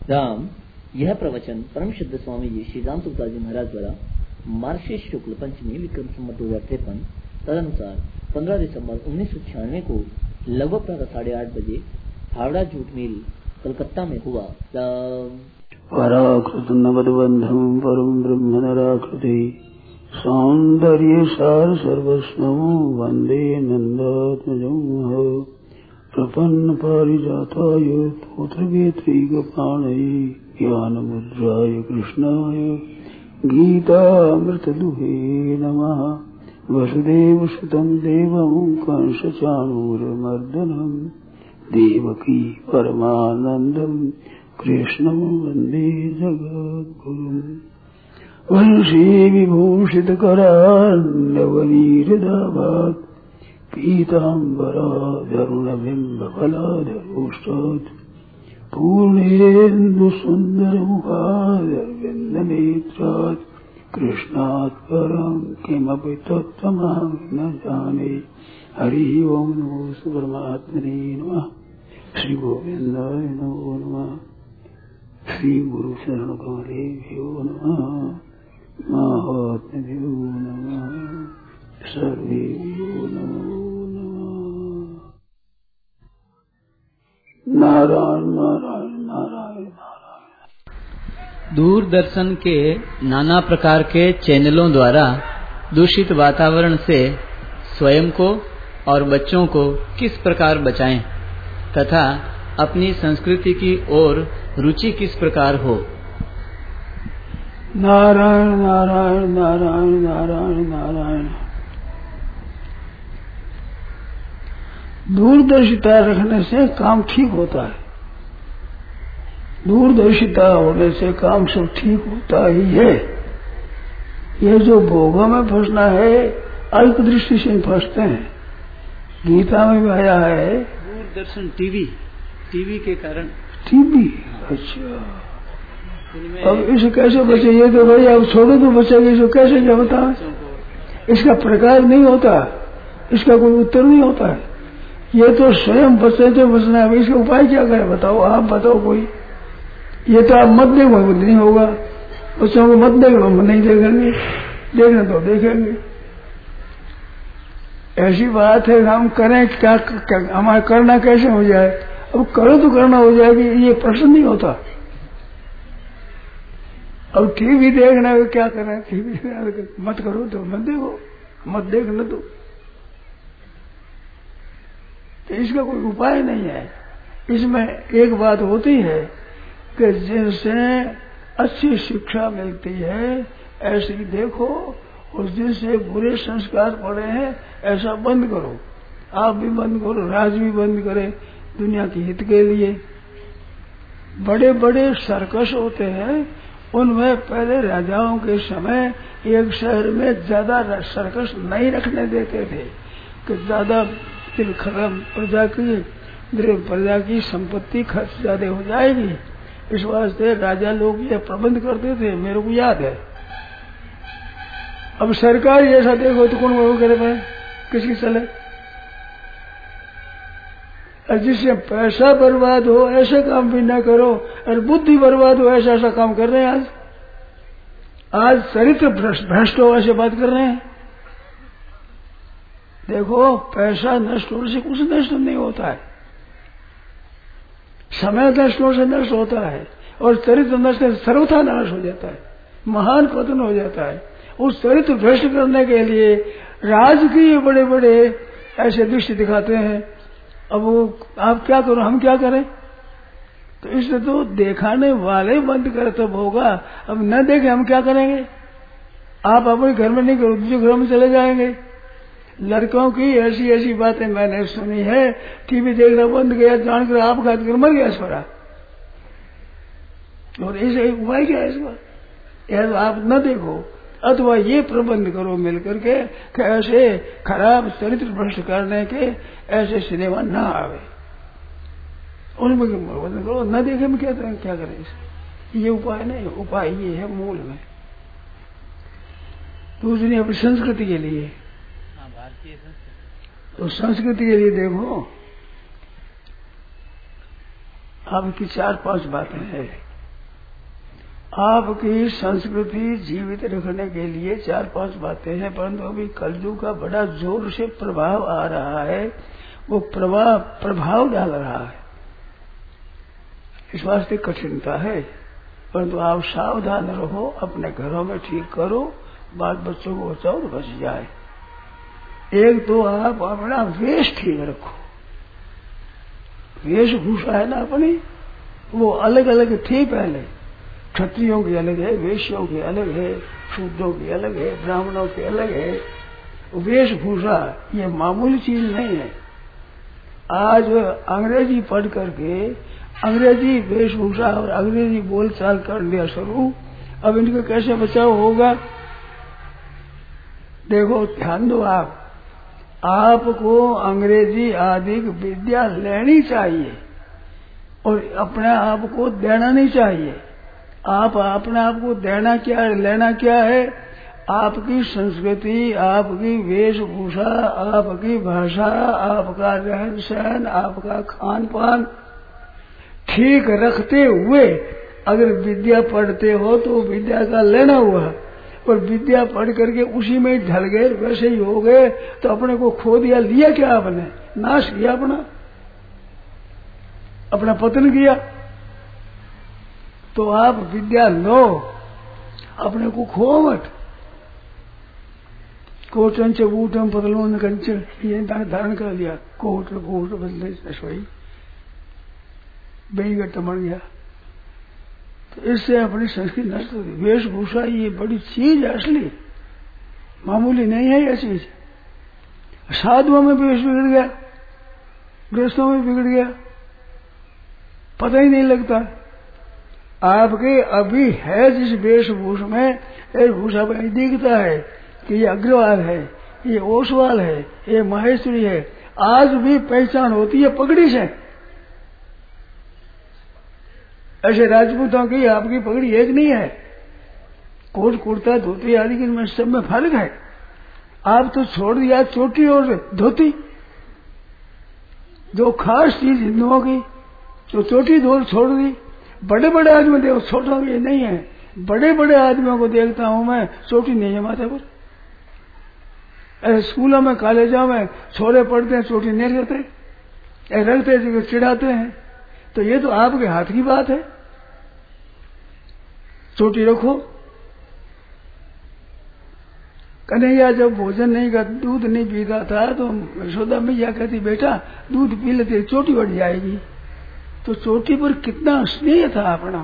राम। यह प्रवचन परम सिद्ध स्वामी जी श्री राम सुखदास जी महाराज द्वारा मार्गशीर्ष शुक्ल पंचमी विक्रम संवत 2053 तदनुसार 15 दिसंबर 1996 को लगभग प्रातः 8:30 बजे हावड़ा जूट मिल कलकत्ता में हुआ। पराकृत नवदबंधम परम ब्रह्म नराकृति सौंदर्य सार सर्वस्वं वंदे नंदात्मजं प्रपन्न पारिजाताय तोत्रवेत्रैकपाणये ज्ञानमुद्राय कृष्णाय गीतामृतदुहे नमः। वसुदेवसुतं देवं कंसचाणूरमर्दनं देवकी परमानन्दं कृष्णं वन्दे जगद्गुरुम्। वंशी विभूषितकरान्नवनीरदाभात् पीताम्बराधरुणबिम्बफलाधरोष्टात् पूर्णेन्दुसुन्दरमुखादरविन्दनेत्रात् कृष्णात् परं किमपि तत्त्वमहं न जाने। हरि ओं नमो परमात्मने नमः। श्री गोविन्दाय नमो नमः। श्री गुरु शरण कमलेभ्यो नमः। महात्म्यो नमः। सर्वेभ्यो नमो नमः। नारायण नारायण नारायण नारायण। दूरदर्शन के नाना प्रकार के चैनलों द्वारा दूषित वातावरण से स्वयं को और बच्चों को किस प्रकार बचाएं तथा अपनी संस्कृति की ओर रुचि किस प्रकार हो। नारायण नारायण नारायण नारायण नारायण। दूरदर्शिता रखने से काम ठीक होता है। दूरदर्शिता होने से काम सब ठीक होता ही है। ये जो भोगों में फंसना है अल्प दृष्टि से फंसते हैं। गीता में भी आया है दूरदर्शन टीवी के कारण। टीवी अच्छा। अब इसे कैसे बचे? ये तो भाई अब छोड़ो तो बचेगा। इसको कैसे क्या बताएं? इसका प्रकार नहीं होता, इसका कोई उत्तर नहीं होता है। ये तो स्वयं बचे तो बचना है। इसका उपाय क्या करें बताओ? आप बताओ कोई। ये तो आप मत देखो नहीं होगा। बच्चों को मत देखो, नहीं देखेंगे, देखना तो देखेंगे। ऐसी बात है हम करें क्या, हमारा करना कैसे हो जाए? अब करो तो करना हो जाएगी, ये प्रश्न नहीं होता। अब टीवी देखना है क्या करें? टीवी मत करो तो मत देखो, मत देखना तो इसका कोई उपाय नहीं है। इसमें एक बात होती है कि जिनसे अच्छी शिक्षा मिलती है ऐसी देखो, और जिनसे बुरे संस्कार पड़े हैं ऐसा बंद करो। आप भी बंद करो, राज भी बंद करे दुनिया के हित के लिए। बड़े बड़े सर्कस होते हैं, उनमें पहले राजाओं के समय एक शहर में ज्यादा सर्कस नहीं रखने देते थे कि ज्यादा प्रजा की संपत्ति खर्च ज्यादा हो जाएगी। इस वास्ते राजा लोग ये प्रबंध करते थे, मेरे को याद है। अब सरकार ऐसा देखो तो कौन वो करे भाई, किसकी चले? और जिससे पैसा बर्बाद हो ऐसे काम भी ना करो, और बुद्धि बर्बाद हो ऐसा ऐसा काम कर रहे हैं। आज चरित्र भ्रष्ट हो ऐसे बात कर रहे हैं। देखो पैसा नष्ट होने से कुछ नष्ट नहीं होता है, समय नष्ट होने से नष्ट होता है, और चरित्र नष्ट सर्वथा नाश हो जाता है, महान पतन हो जाता है। उस चरित्र भ्रष्ट करने के लिए राजकीय बड़े बड़े ऐसे दृष्टि दिखाते हैं। अब वो आप क्या करो, हम क्या करें? तो इससे तो दिखाने वाले बंद करे तब होगा। अब न देखे हम क्या करेंगे? आप अपने घर में नहीं करो, दूसरे घर में चले जाएंगे। लड़कों की ऐसी ऐसी बातें मैंने सुनी है, टीवी देखना बंद किया, जानकर आप खाद कर मर गया इसका। और ऐसे उपाय क्या है इसका? या तो आप न देखो अथवा ये प्रबंध करो मिल करके कि ऐसे खराब चरित्र भ्रष्ट करने के ऐसे सिनेमा न आवे, उनमें प्रबंध करो। न देखे में क्या करें? ये उपाय नहीं, उपाय ये है मूल में। दूसरी अपनी संस्कृति के लिए, भारतीय संस्कृति, तो संस्कृति के लिए देखो आपकी 4-5 बातें हैं। आपकी संस्कृति जीवित रखने के लिए 4-5 बातें हैं, परंतु अभी कलयुग का बड़ा जोर से प्रभाव आ रहा है, वो प्रभाव डाल रहा है, इस वास्ते कठिनता है। परंतु आप सावधान रहो, अपने घरों में ठीक करो, बाल बच्चों को बचाओ तो बच जाए। एक तो आप अपना वेश ठीक रखो, वेशभूषा है ना अपनी, वो अलग अलग थी पहले, क्षत्रियों की अलग है, वैश्यों की अलग है, शूद्रों की अलग है, ब्राह्मणों की अलग है। वेशभूषा ये मामूली चीज नहीं है। आज अंग्रेजी पढ़ करके अंग्रेजी वेशभूषा और अंग्रेजी बोलचाल कर दिया शुरू, अब इनका कैसे बचाव होगा? देखो ध्यान दो, आपको अंग्रेजी आदि विद्या लेनी चाहिए और अपने आप को देना नहीं चाहिए। आप अपने आप को देना क्या है, लेना क्या है? आपकी संस्कृति, आपकी वेशभूषा, आपकी भाषा, आपका रहन सहन, आपका खान पान ठीक रखते हुए अगर विद्या पढ़ते हो तो विद्या का लेना हुआ, और विद्या पढ़ करके उसी में ढल गए, वैसे ही हो गए तो अपने को खो दिया। लिया क्या आपने? नाश किया, अपना पतन किया। तो आप विद्या लो, अपने को खो मत। कोटन च बूटम पतलून कंच ये धारण कर लिया, कोट बदले रसोई बेईगट बन गया, तो इससे अपनी संस्कृति नष्ट होती। वेशभूषा ये बड़ी चीज है, असली मामूली नहीं है यह चीज। साधुओं में भी वेश बिगड़ गया, गृहस्थों में बिगड़ गया, पता ही नहीं लगता। आपके अभी है जिस वेशभूषा में, वेशभूषा में दिखता है कि ये अग्रवाल है, ये ओसवाल है, ये माहेश्वरी है। आज भी पहचान होती है पगड़ी से। ऐसे राजपूतों की आपकी पगड़ी एक नहीं है, कोट कुर्ता धोती आदि के सब में फर्क है। आप तो छोड़ दिया चोटी और धोती, जो खास चीज हिंदुओं की, तो चोटी धो छोड़ दी। बड़े बड़े आदमी देखो, छोटों की नहीं है, बड़े बड़े आदमियों को देखता हूं मैं, चोटी नहीं है माथे पर। ऐसे स्कूलों में कॉलेजों में छोरे पढ़ते हैं, चोटी नहीं रखते, रखते चिढ़ाते हैं। तो ये तो आपके हाथ की बात है, चोटी रखो। कन्हैया जब भोजन नहीं कर, दूध नहीं पीता था तो यशोदा मैया कहती बेटा दूध पी लेते चोटी बढ़ जाएगी। तो चोटी पर कितना स्नेह था अपना।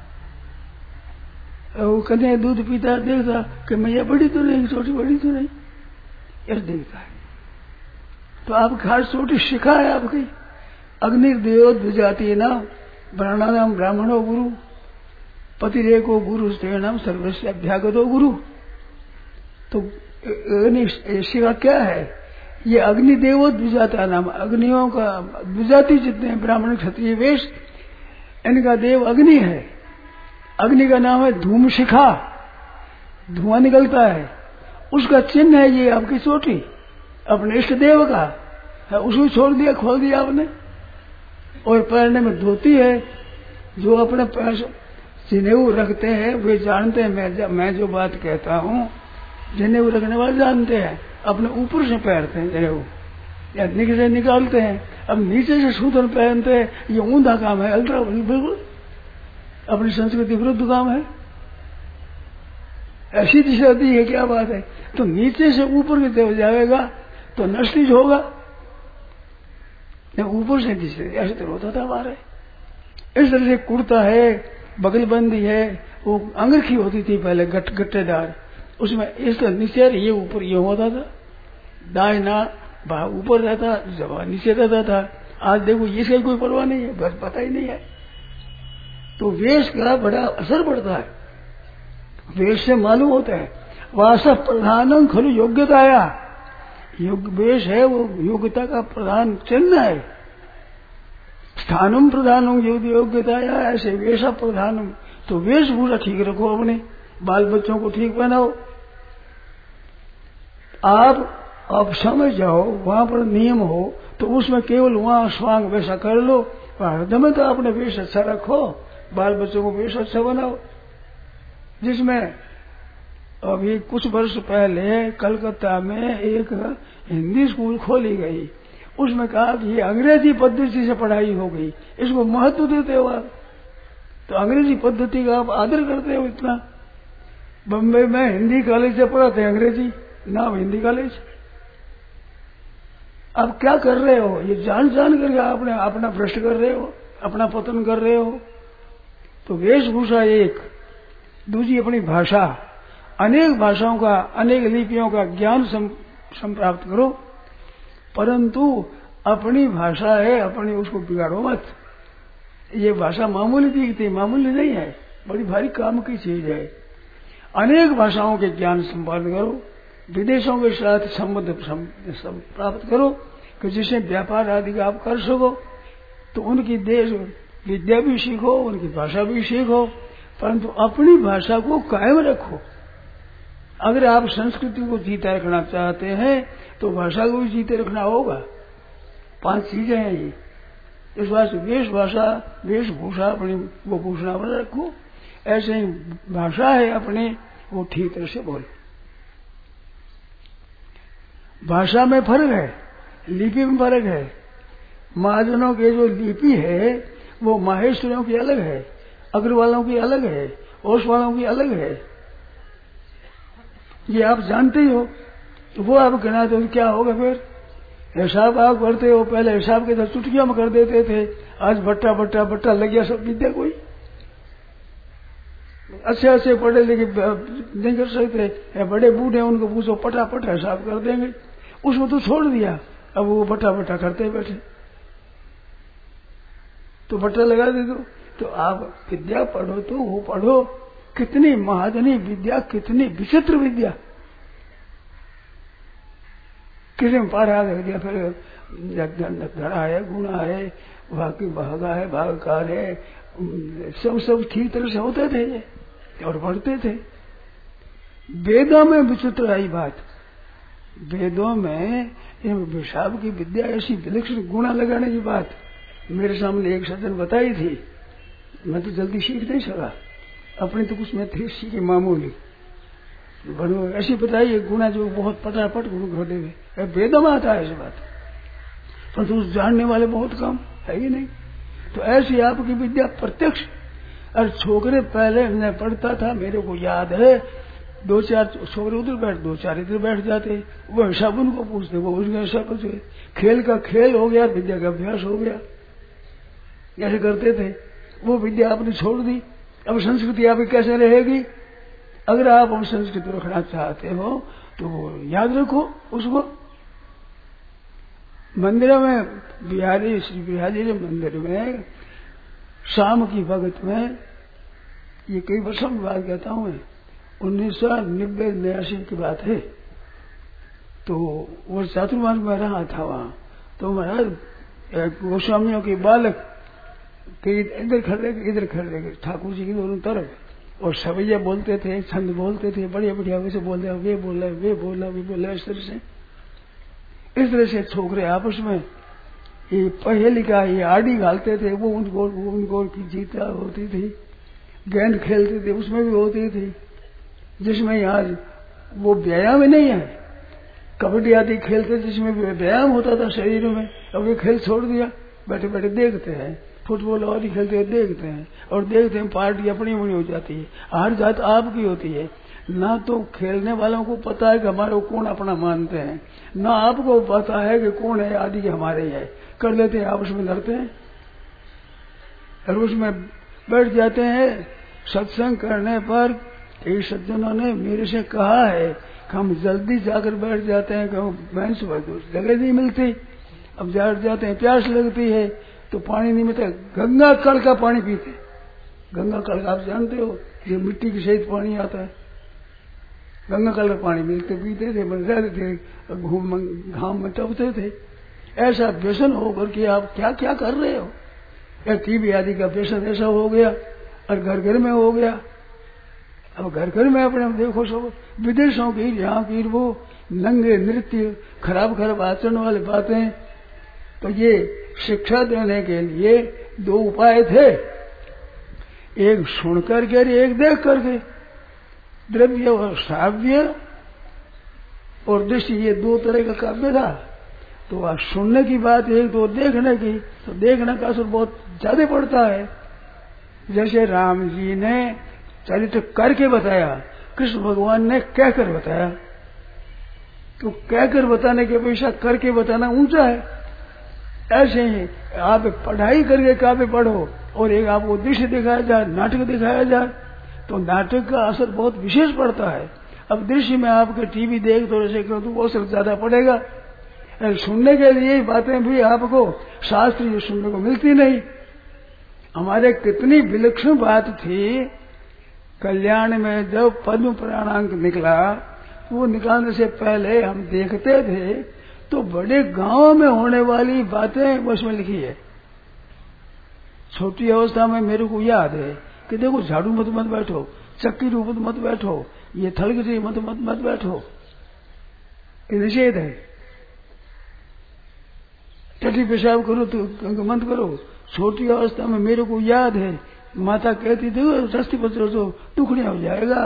वो कन्हैया दूध पीता देखता कि मैया बड़ी तो नहीं, चोटी बड़ी तो नहीं, यह देखता है। तो आप खास चोटी शिखा है आपकी। अग्निर्देव द्विजाति नाम ब्राह्मणानाम ब्राह्मणो गुरु पतिरेको गुरु स्त्रीणाम सर्वस्य अभ्यागतो गुरु। तो शिखा क्या है? ये अग्निदेव द्विजाता नाम, अग्नियों का द्विजाति जितने ब्राह्मण क्षत्रिय वेश, इनका देव अग्नि है। अग्नि का नाम है धूम शिखा, धुआं निकलता है, उसका चिन्ह है ये आपकी चोटी, अपने इष्ट देव का है। उसको छोड़ दिया, खोल दिया आपने। और पहनने में धोती है। जो अपने जनेऊ रखते हैं वे जानते हैं मैं जो बात कहता हूँ, जनेऊ रखने वाले जानते हैं। अपने ऊपर से पहनते हैं जनेऊ, या नीचे से निकालते हैं। अब नीचे से सूतन पहनते हैं, ये ऊंधा काम है, अल्ट्रा बिल्कुल अपनी संस्कृति विरुद्ध काम है। ऐसी दिशा दी है, क्या बात है। तो नीचे से ऊपर की तरफ जाएगा तो नष्टिज होगा, ऊपर से नीचे ऐसे तो होता था हमारे। इस तरह से कुर्ता है, बगलबंदी है, वो अंगरखी होती थी पहले गट्टेदार, उसमें इस तरह नीचे ये ऊपर ये होता था, दाहिना भाग ऊपर रहता, जवाब नीचे रहता था। आज देखो इसका कोई परवाह नहीं है, बस पता ही नहीं है। तो वेश का बड़ा असर पड़ता है, वेश से मालूम होता है। वास प्रधानम खलु योग्यताया, वेश है वो योग्यता का प्रधान चिन्ह है। स्थानम प्रधानम योग्यताया, ऐसे वेशा प्रधानम। तो वेशभूषा ठीक रखो, अपने बाल बच्चों को ठीक बनाओ। आप समझ जाओ वहां पर नियम हो तो उसमें केवल वहां स्वांग वैसा कर लो, हरदम तो अपने वेश अच्छा रखो, बाल बच्चों को वेश अच्छा बनाओ। जिसमें अभी कुछ वर्ष पहले कलकत्ता में एक हिंदी स्कूल खोली गई, उसमें कहा कि ये अंग्रेजी पद्धति से पढ़ाई हो गई, इसको महत्व देते हो आप, तो अंग्रेजी पद्धति का आप आदर करते हो इतना। बम्बई में हिंदी कॉलेज से पढ़ाते हैं अंग्रेजी, नाम हिंदी कॉलेज। आप क्या कर रहे हो? ये जान जान करके आपने अपना भ्रष्ट कर रहे हो, अपना पतन कर रहे हो। तो वेशभूषा एक, दूसरी अपनी भाषा, अनेक भाषाओं का, अनेक लिपियों का ज्ञान संप्राप्त करो, परंतु अपनी भाषा है, अपनी उसको बिगाड़ो मत। ये भाषा मामूली दिखती, मामूली नहीं है, बड़ी भारी काम की चीज है। अनेक भाषाओं के ज्ञान संपादन करो, विदेशों के साथ संबंध प्राप्त करो कि जिससे व्यापार आदि का आप कर सको। तो उनकी देश विद्या भी सीखो, उनकी भाषा भी सीखो, परंतु अपनी भाषा को कायम रखो। अगर आप संस्कृति को जीता रखना चाहते हैं तो भाषा को भी जीते रखना होगा। 5 चीजें हैं ये। इस वास्ते वेशभूषा अपनी वो भूषणा बना रखो, ऐसे ही भाषा है अपनी वो ठीक तरह से बोलो। भाषा में फर्क है, लिपि में फर्क है। महाजनों के जो लिपि है वो माहेश्वरों की अलग है, अग्रवालों की अलग है, ओस वालों की अलग है, ये आप जानते ही हो। तो वो आप गिनाते हो क्या होगा फिर? हिसाब आप करते हो, पहले हिसाब के तो चुटकियों में कर देते थे, आज बट्टा बट्टा बट्टा लग गया सब विद्या। कोई अच्छे पढ़े लिखे नहीं कर सकते, बड़े बूढ़े उनको पूछो पटापट हिसाब कर देंगे, उसमें तो छोड़ दिया, अब वो बट्टा बट्टा करते बैठे, तो बट्टा लगा दे दो। तो आप विद्या पढ़ो तो वो पढ़ो, कितनी महाजनी विद्या, कितनी विचित्र विद्या, किसी में पारा दिया, फिर धड़ा है, गुणा है, भागा है, भागकार है, सब ठीक तरह से होते थे और पढ़ते थे। वेदों में विचित्र आई बात, वेदों में हिसाब की विद्या ऐसी विलक्षण गुणा लगाने की बात मेरे सामने एक सज्जन बताई थी, मैं तो जल्दी सीख नहीं सका, अपनी तो कुछ में थी सीखी मामूली, ऐसी बताई गुणा जो बहुत पटापट गुण घोटे हुए। वेदों में आता है ऐसी बात, परंतु उस जानने वाले बहुत कम है ही नहीं। तो ऐसी आपकी विद्या प्रत्यक्ष। और छोकरे पहले मैं पढ़ता था, मेरे को याद है, 2-4 छोकरे उधर बैठ, 2-4 इधर बैठ जाते, वो हिसाब उनको पूछते, वो उनका हिसाब पूछते, खेल का खेल हो गया, विद्या का अभ्यास हो गया, ऐसे करते थे। वो विद्या आपने छोड़ दी, अब संस्कृति आपकी कैसे रहेगी? अगर आप हम संस्कृति रखना चाहते हो तो याद रखो उसको। मंदिरों में बिहारी श्री बिहारी मंदिर में शाम की भगत में, ये कई वर्षों की बात कहता हूँ मैं, 1990-89 की बात है। तो वो चातुर्मास में रहा था वहां, तो महाराज गोस्वामियों के बालक के इधर खड़े ठाकुर जी की दोनों तरफ, और सवैया बोलते थे, छंद बोलते थे, बढ़िया बढ़िया वैसे बोल रहे, वे बोल रहे, वे बोल रहे, वे बोल रहे, इस तरह से छोकरे आपस में ये पहेली का ये आड़ी घालते थे, वो उनको की जीता होती थी, गेंद खेलते थे, उसमें भी होती थी, जिसमें आज वो व्यायाम नहीं है, कबड्डी आदि खेलते जिसमें भी व्यायाम होता था शरीर में, अब ये खेल छोड़ दिया, बैठे बैठे देखते हैं, फुटबॉल और ही खेलते हैं, देखते हैं, और देखते हैं पार्टी अपनी बनी हो जाती है, हार जात आपकी होती है। ना तो खेलने वालों को पता है कि हमारे को कौन अपना मानते हैं, ना आपको पता है कि कौन है आदि के हमारे है, कर लेते हैं, आपस में लड़ते हैं और उसमें बैठ जाते हैं। सत्संग करने पर कई सज्जनों ने मेरे से कहा है कि हम जल्दी जाकर बैठ जाते हैं, कि बेंच पर जगह नहीं मिलती, अब जाते हैं, प्यास लगती है तो पानी नहीं मिलता, गंगा कल का पानी पीते। गंगा कल आप जानते हो, ये मिट्टी के सहित पानी आता है, गंगा कल का पानी मिलते पीते थे, रहते थे, घाम में टपते थे। ऐसा व्यसन होकर के आप क्या क्या कर रहे हो? या टीबी आदि का व्यसन ऐसा हो गया, और घर घर में हो गया। अब घर घर में अपने देखो सब विदेशों की यहाँ की वो नंगे नृत्य, खराब खराब आचरण वाली बातें। तो ये शिक्षा देने के लिए 2 उपाय थे, एक सुन करके और एक देख करके। द्रव्य और श्राव्य और दृष्टि, ये दो तरह का काव्य था। तो आप सुनने की बात एक तो देखने की, तो देखने का असर बहुत ज्यादा पड़ता है। जैसे राम जी ने चरित्र करके बताया, कृष्ण भगवान ने कहकर बताया, तो कहकर बताने के अपेक्षा करके बताना ऊंचा है। ऐसे ही आप पढ़ाई करके काव्य पढ़ो और एक आपको दृश्य दिखाया जाए, नाटक दिखाया जाए, तो नाटक का असर बहुत विशेष पड़ता है। अब दृश्य में आपके टीवी देख तो ऐसे करो तो वो असर ज्यादा पड़ेगा। सुनने के लिए बातें भी आपको शास्त्रीय सुनने को मिलती नहीं। हमारे कितनी विलक्षण बात थी, कल्याण में जब पद्म पुराणांक निकला, वो निकालने से पहले हम देखते थे तो बड़े गांव में होने वाली बातें उसमें लिखी है। छोटी अवस्था में मेरे को याद है कि देखो झाड़ू मत बैठो, चक्की रूप मत बैठो, ये थलगटी मत बैठो, ये निषेध है। टटी पेशाब करो तो मत करो। छोटी अवस्था में मेरे को याद है माता कहती थी रस्ते पर चलो तो टुकड़िया हो जाएगा,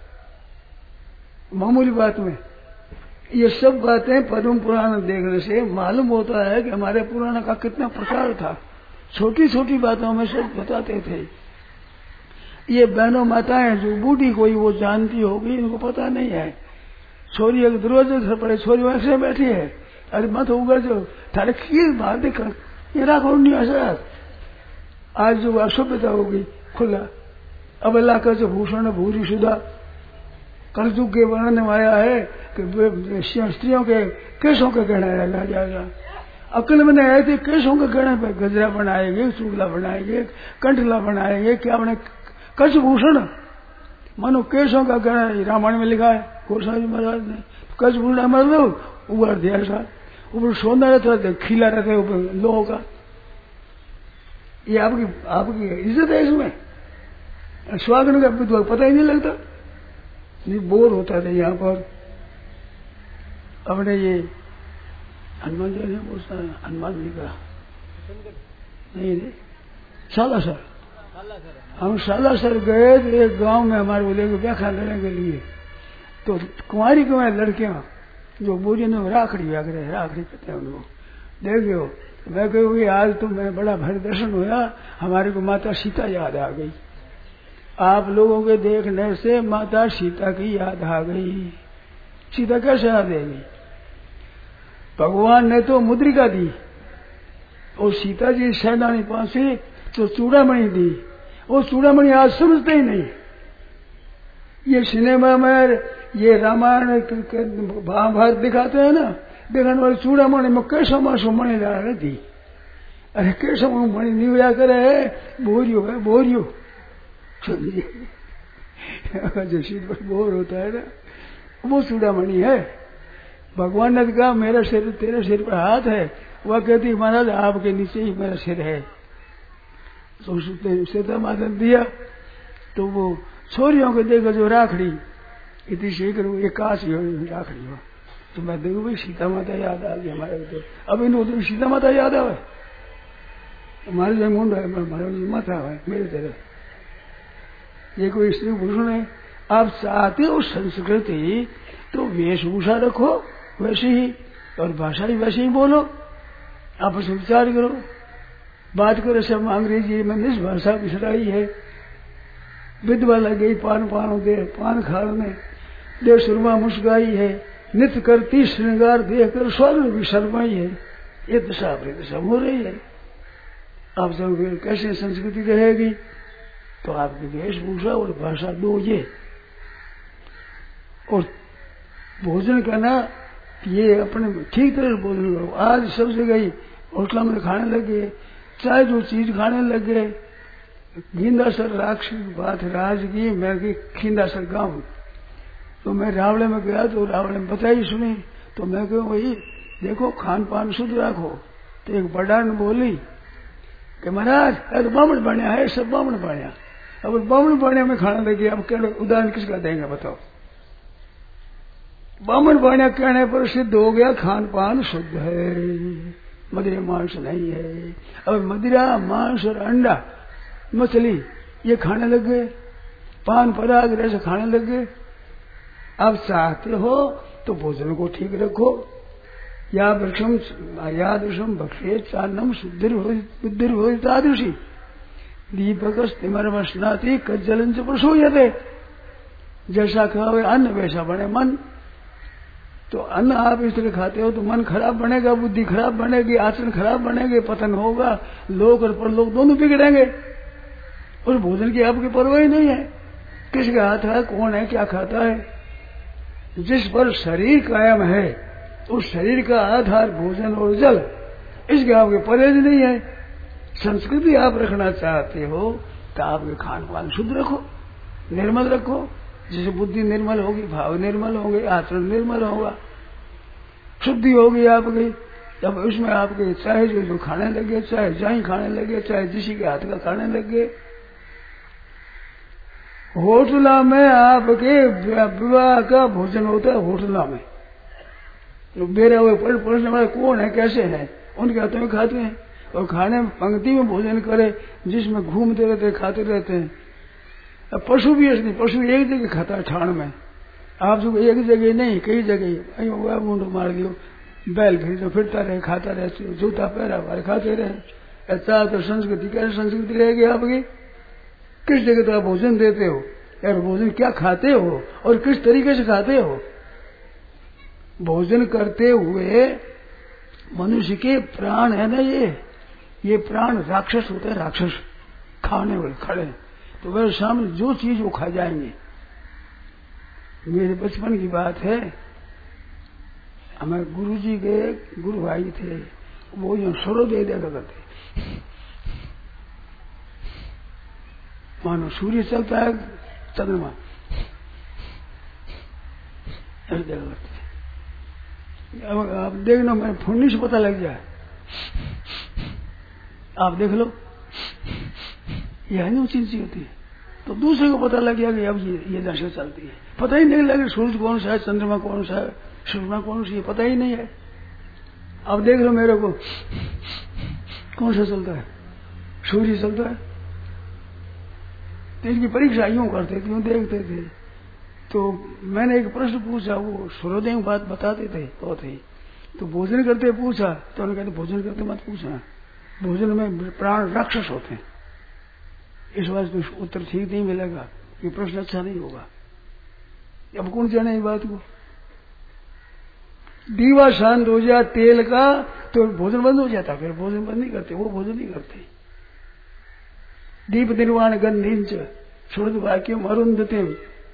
मामूली बात में। ये सब बातें पद्म पुराण देखने से मालूम होता है कि हमारे पुराण का कितना प्रकार था। छोटी छोटी बातों में सब बताते थे। ये बहनों माताएं जो बूढ़ी कोई वो जानती होगी, इनको पता नहीं है। छोरी एक दरवाजे घर पड़े, छोरी वहां से बैठी है, अरे मत होगा जो थारे खीर बाहर देखा ये राखो नहीं आशा। आज जो असभ्यता होगी खुला, अब अल्लाह का जो भूषण भूरी शुदा कलयुग के वर्णन में आया है कि स्त्रियों के केशों के गहना ला जाएगा। अकल में नहीं आए थे केशों के गहने पे गजरा बनाएंगे, चूगला बनाएंगे, कंठला बनाएंगे, क्या बने कच भूषण, मानो केशों का गहना। रामायण में लिखा है गोस्वामी जी महाराज ने, कच भूषण मतलब ऊपर दिया था, ऊपर सोना रहता था, खिला रहता है ऊपर लोगों का। ये आपकी इज्जत है इसमें। स्वागत का विद्वान पता ही नहीं लगता, नहीं बोर होता था यहाँ पर। अपने ये हनुमान जी ने पूछता है, हनुमान जी का नहीं सालासर, हम सालासर गए तो एक गांव में हमारे बोले व्याख्या करने के लिए, तो कुंवारी लड़कियां जो बोली ने राखड़ी कहते हैं उनको, देखो मैं कहूँगी आज तो मैं बड़ा भर दर्शन हुआ, हमारे को माता सीता याद आ गई। आप लोगों के देखने से माता सीता की याद आ गई। सीता कैसे याद आएगी? भगवान ने तो मुद्रिका दी और सीता जी सैनानी पास तो चूड़ामणि दी। वो चूड़ामणि आज समझते ही नहीं। ये सिनेमा में ये रामायण महाभारत दिखाते हैं ना, देखने वाले चूड़ामणि में कैसो मासो मणि ला दी। अरे कैसो मणि नहीं हुआ करे, बोरियो है बोरियो। जो शीत पर बोर होता है ना, वो चूड़ामणि है। भगवान ने कहा मेरा सिर तेरे सिर पर हाथ है, वह कहती महाराज आपके नीचे ही मेरा सिर है। तो सीता माता दिया तो वो छोरियों को देखो जो राखड़ी इतनी शीघ्र ये काश राखड़ी हो, तो मैं देखू भाई सीता माता याद आ गई हमारे को। अब इनको तो सीता माता याद आवे, हमारे जो मुंड है हमारे माथा है मेरे तरह। ये कोई स्त्री भूषण है। आप चाहते हो संस्कृति तो वेशभूषा रखो वैसे ही, और भाषा ही वैसे ही बोलो, आपस में विचार करो, बात करो। सब अंग्रेजी में निज भाषा बिसराई है। विधवा लग गई पान पानो दे पान खाने दे सुरमा मुस्काई है, नित्य करती श्रृंगार देखकर स्वर्ग भी शर्माई है। ये दशा अपनी दशा हो रही है। आप सब कैसे संस्कृति रहेगी? तो आपकी वेशभूषा और भाषा दो ये, और भोजन करना ये अपने ठीक तरह भोजन करो। आज सब जगह होटल में खाने लगे, चाहे जो चीज खाने लगे। खींदासर राक्षस बात राज की, मैं की खींदासर गांव, तो मैं रावड़े में गया तो रावड़े में बताई सुनी, तो मैं कहूँ भाई देखो खान पान शुद्ध रखो। तो एक बड़ा ने बोली कि महाराज अरे बामण बनिया है, सब बामण बनिया। अब बामण बनिया में खाने लगे, अब क्या उदाहरण किसका देंगे बताओ? बामण बनिया कहने पर सिद्ध हो गया खान पान शुद्ध है, मदिरा मांस नहीं है। अब मदिरा मांस और अंडा मछली ये खाने लग गए, पान पराग रस खाने लग गए, आप चाहते हो तो भोजन को ठीक रखो। या वृक्षम भक्षे चान्नम शुद्धिर्भोजितादृशी दीपक स्तिमर्मस्नाति कज्जलन से प्रसूयते। जैसा खाओगे अन्न वैसा बने मन। तो अन्न आप इसलिए खाते हो तो मन खराब बनेगा, बुद्धि खराब बनेगी, आचरण खराब बनेगे, पतन होगा, लोक और परलोक दोनों बिगड़ेंगे। उस भोजन की आपकी परवाह ही नहीं है, किसका हाथ है, कौन है, क्या खाता है। जिस पर शरीर कायम है उस शरीर का आधार भोजन और जल, इसके आपके परहेज नहीं है। संस्कृति आप रखना चाहते हो तो आपके खान पान शुद्ध रखो, निर्मल रखो। जिसे बुद्धि निर्मल होगी, भाव निर्मल होंगे, आचरण निर्मल होगा, शुद्धि होगी आपकी। तब उसमें आपके चाहे जो खाने लगे, चाहे जाई खाने लगे, चाहे किसी के हाथ का खाने लगे। होटला में आपके विवाह का भोजन होता है, होटला में बेरे हुए पड़ोसने वाले कौन है, कैसे है, उनके हाथों में खाते हैं। और खाने में पंक्ति में भोजन करे जिसमें घूमते रहते खाते रहते हैं। अब पशु भी ऐसे, पशु एक जगह खाता है ठाण में, आप जो एक जगह नहीं कई जगह मुंड मार दियो, बैल फिर फिरता रहे, खाता रहे, जूता पहरा हमारे खाते रहे। ऐसा तो संस्कृति, कैसे संस्कृति रहेगी आपकी। किस जगह तो आप भोजन देते हो यार, भोजन क्या खाते हो और किस तरीके से खाते हो। भोजन करते हुए मनुष्य के प्राण है ना, ये प्राण राक्षस होते हैं, राक्षस खाने वाले खड़े। तो वह सामने जो चीज वो खा जाएंगे। मेरे बचपन की बात है, हमारे गुरुजी के गुरु भाई थे, वो जो सरो दे दिया करते, मानो सूर्य चलता है, चंद्रमा ऐसे करते। अब आप देखना, मेरे फुन्नी से पता लग जाए, आप देख लो, यह नहीं चिंची होती है। तो दूसरे को पता लग गया कि अब ये दशा चलती है, पता ही नहीं लगे सूरज कौन सा है, चंद्रमा कौन सा है, सूर्यमा कौन सी है, पता ही नहीं है। अब देख लो मेरे को कौन सा चलता है, सूर्य चलता है। तो इनकी परीक्षा यूं करते थे, यूं देखते थे। तो मैंने एक प्रश्न पूछा, वो सूर्योदय बात बताते थे तो थे। तो भोजन करते पूछा तो उन्होंने कहते भोजन करते मत पूछना, भोजन में प्राण राक्षस होते हैं। इस बात को उत्तर ठीक नहीं मिलेगा, ये प्रश्न अच्छा नहीं होगा। अब कौन जाने इस बात को। दीवा शांत हो जाए तेल का तो भोजन बंद हो जाता, फिर भोजन बंद नहीं करते, वो भोजन नहीं करते। दीप निर्वाण गंधिंच श्रुत वाक्यम अरुंधतिम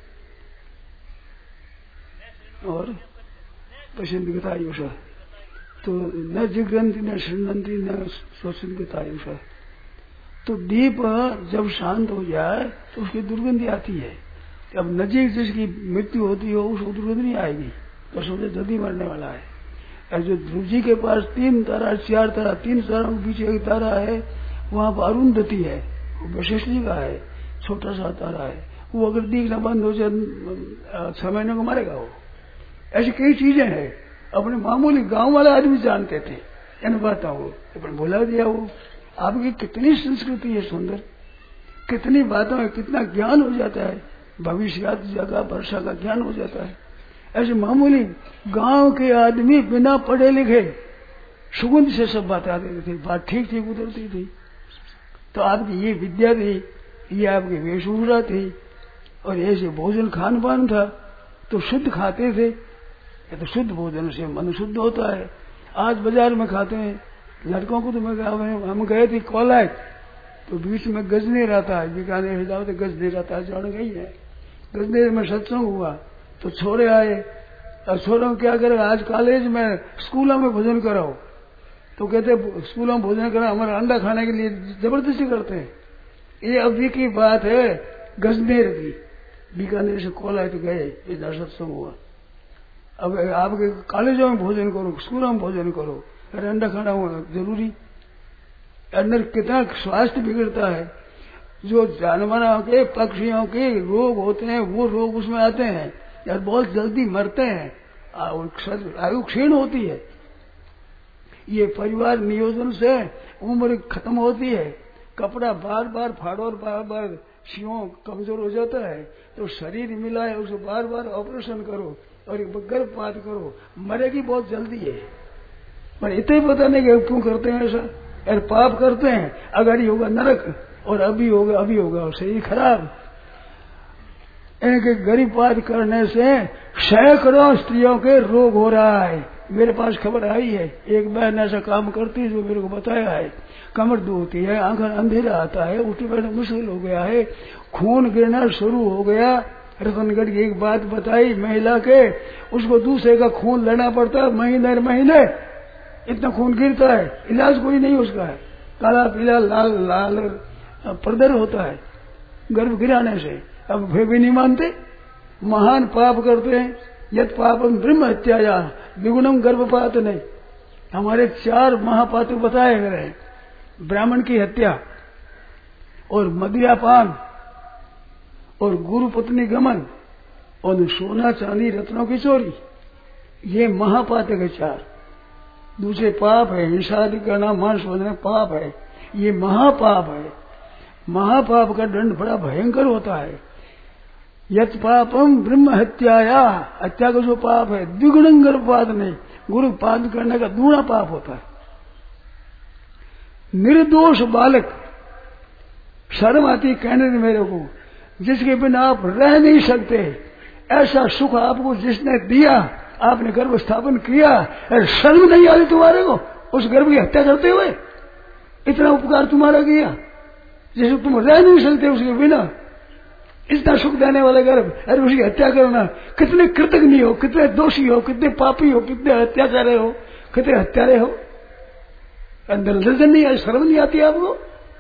और पश्चिमगतायुष। तो न जिग्रंथी न शृण्वंती न स्वच्छतायुष। तो दीप जब शांत हो जाए तो उसकी दुर्गंधी आती है। अब नजीक जिसकी मृत्यु होती हो उसको दुर्गंध नहीं आएगी, तो सोचे जल्दी मरने वाला है। और जो ध्रुव जी के पास 3 तारा 4 तारा, 3 तारों के पीछे एक तारा है, वहां पर अरुंधति है, वो वशिष्ठ जी का है, छोटा सा तारा है। वो अगर दिखना बंद हो जाए 6 महीने को मारेगा वो। ऐसी कई चीजें हैं, अपने मामूली गांव वाले आदमी जानते थे, इन बातों को अपन भुला दिया। वो आपकी कितनी संस्कृति है सुंदर, कितनी बातों में कितना ज्ञान हो जाता है, भविष्यात जगह वर्षा का ज्ञान हो जाता है। ऐसे मामूली गांव के आदमी बिना पढ़े लिखे सुगंध से सब बात आते थे, बात ठीक ठीक उतरती थी। तो आपकी ये विद्या थी, ये आपकी वेशभूषा थी, और ऐसे भोजन खान पान था, तो शुद्ध खाते थे। ये तो शुद्ध भोजन से मन शुद्ध होता है। आज बाजार में खाते हैं लड़कों को, तो हम गए थे कोलायत, तो बीच में गजनेर रहता है, बीकानेर जाओ तो गजनेर रहता है, जान गई है। गजनेर में सत्संग हुआ तो छोरे आए, और छोरों क्या करे, आज कॉलेज में स्कूलों में भोजन कराओ, तो कहते स्कूलों में भोजन करा, हमारा अंडा खाने के लिए जबरदस्ती करते हैं। ये अभी की बात है, गजनेर की, बीकानेर से कोलायत गए, इधर सत्संग हुआ। अब आपके कॉलेजों में भोजन करो, स्कूलों में भोजन करो, अरे अंडा खाना होना जरूरी। अंदर कितना स्वास्थ्य बिगड़ता है, जो जानवरों के पक्षियों के रोग होते हैं वो रोग उसमें आते हैं, यार बहुत जल्दी मरते हैं, आयु क्षीण होती है। ये परिवार नियोजन से उम्र खत्म होती है, कपड़ा बार बार फाड़ो और बार बार सीओ कमजोर हो जाता है तो शरीर मिला है उसको बार बार ऑपरेशन करो और गर्भपात करो, मरेगी बहुत जल्दी है। पर इतने पता नहीं कि क्यों करते हैं ऐसा। अरे पाप करते हैं, अगर ही होगा नरक और अभी होगा और शरीर खराब। इनके गर्भपात करने से सैकड़ों स्त्रियों के रोग हो रहा है। मेरे पास खबर आई है, एक बहन ऐसा काम करती है जो मेरे को बताया है। कमर दुखती है, आंख अंधेरा आता है, उठे बैठना मुश्किल हो गया है, खून गिरना शुरू हो गया। रतनगढ़ की एक बात बताई महिला के, उसको दूसरे का खून लेना पड़ता है, महीने इतना खून गिरता है, इलाज कोई नहीं उसका है। काला पीला लाल लाल पर्दर होता है गर्भ गिराने से। अब वे भी नहीं मानते, महान पाप करते हैं। यत पापम ब्रह्म हत्याया द्विगुणम गर्भपात नहीं। हमारे 4 महापातक बताए गए हैं, ब्राह्मण की हत्या और मदिरापान और गुरु पत्नी गमन और सोना चांदी रत्नों की चोरी, ये महापातक है 4। दूसरे पाप है, हिंसा आदि करना, मांस भोजन पाप है, ये महापाप है। महापाप का दंड बड़ा भयंकर होता है। यत पापम ब्रह्म हत्याया, हत्या का जो पाप है द्विगुणं गर्भपात नहीं, गुरुपात करने का दूना पाप होता है। निर्दोष बालक, शर्म आती कहने मेरे को, जिसके बिना आप रह नहीं सकते, ऐसा सुख आपको जिसने दिया, आपने गर्भ स्थापन किया, शर्म नहीं आ रही तुम्हारे को उस गर्भ की हत्या करते हुए? इतना उपकार तुम्हारा किया जिसे तुम रह नहीं सकते उसके बिना, इतना सुख देने वाला गर्भ, अरे उसकी हत्या करना। कितने कृतज्ञ हो, कितने दोषी हो, कितने पापी हो, कितने अत्याचारी हो, कितने हत्यारे हो। अंदर लज्जत नहीं आई, शर्म नहीं आती आपको?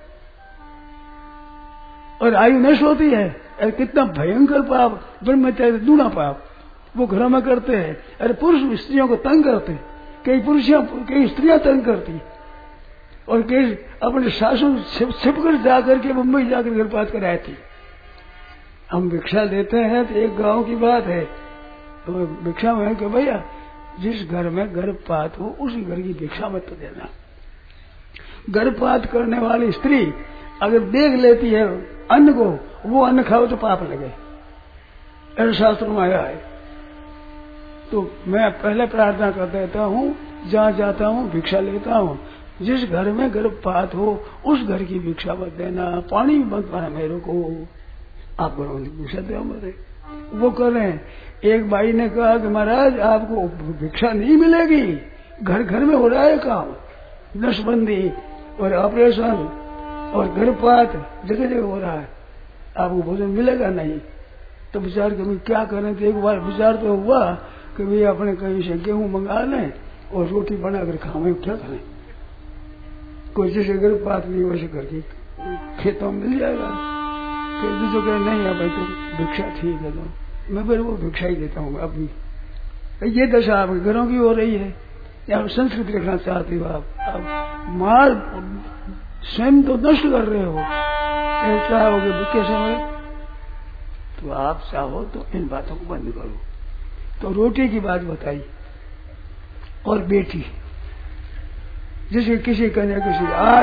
और आयु नष्ट होती है। अरे कितना भयंकर पाप, ब्रह्मचर्य दूना पाप वो घरों में करते हैं। अरे पुरुष स्त्रियों को तंग करते, कई स्त्रियां तंग करती, और कई अपने सासू छिपकर जाकर के मुंबई जाकर गर्भपात कराई थी। हम भिक्षा देते हैं तो एक गांव की बात है, तो भिक्षा में कि भैया जिस घर में गर्भपात हो उसी घर की भिक्षा मत तो देना। गर्भपात करने वाली स्त्री अगर देख लेती है अन्न को, वो अन्न खाओ तो पाप लगे, ऐसा शास्त्र में आया है। तो मैं पहले प्रार्थना कर देता हूँ, जहाँ जाता हूँ भिक्षा लेता हूँ, जिस घर में गर्भपात हो उस घर की भिक्षा मत देना, पानी मत पाना मेरे को, आप घरों में भिक्षा दो मेरे। वो कर रहे हैं। एक भाई ने कहा कि महाराज आपको भिक्षा नहीं मिलेगी, घर घर में हो रहा है काम, नसबंदी और ऑपरेशन और गर्भपात जगह जगह हो रहा है, आपको भोजन मिलेगा नहीं। तो विचार के क्या करें? तो एक बार विचार तो हुआ कि भाई अपने कहीं से गेहूं मंगा लें और रोटी बनाकर खावे, क्या करें? कोई जैसे गर्भपात नहीं वैसे करके खेतों में मिल जाएगा। फिर दूसरे कहे नहीं है भाई तो भिक्षा ठीक है, तो मैं फिर वो भिक्षा ही देता हूँ। अभी ये दशा आपके घरों की हो रही है, या संस्कृति रखना चाहते हो आप मार स्वयं तो नष्ट कर रहे हो। चाहोगे कैसे हो? तो आप चाहो तो इन बातों को बंद करो। तो रोटी की बात बताई, और बेटी जिसे किसी कन्या किसी आज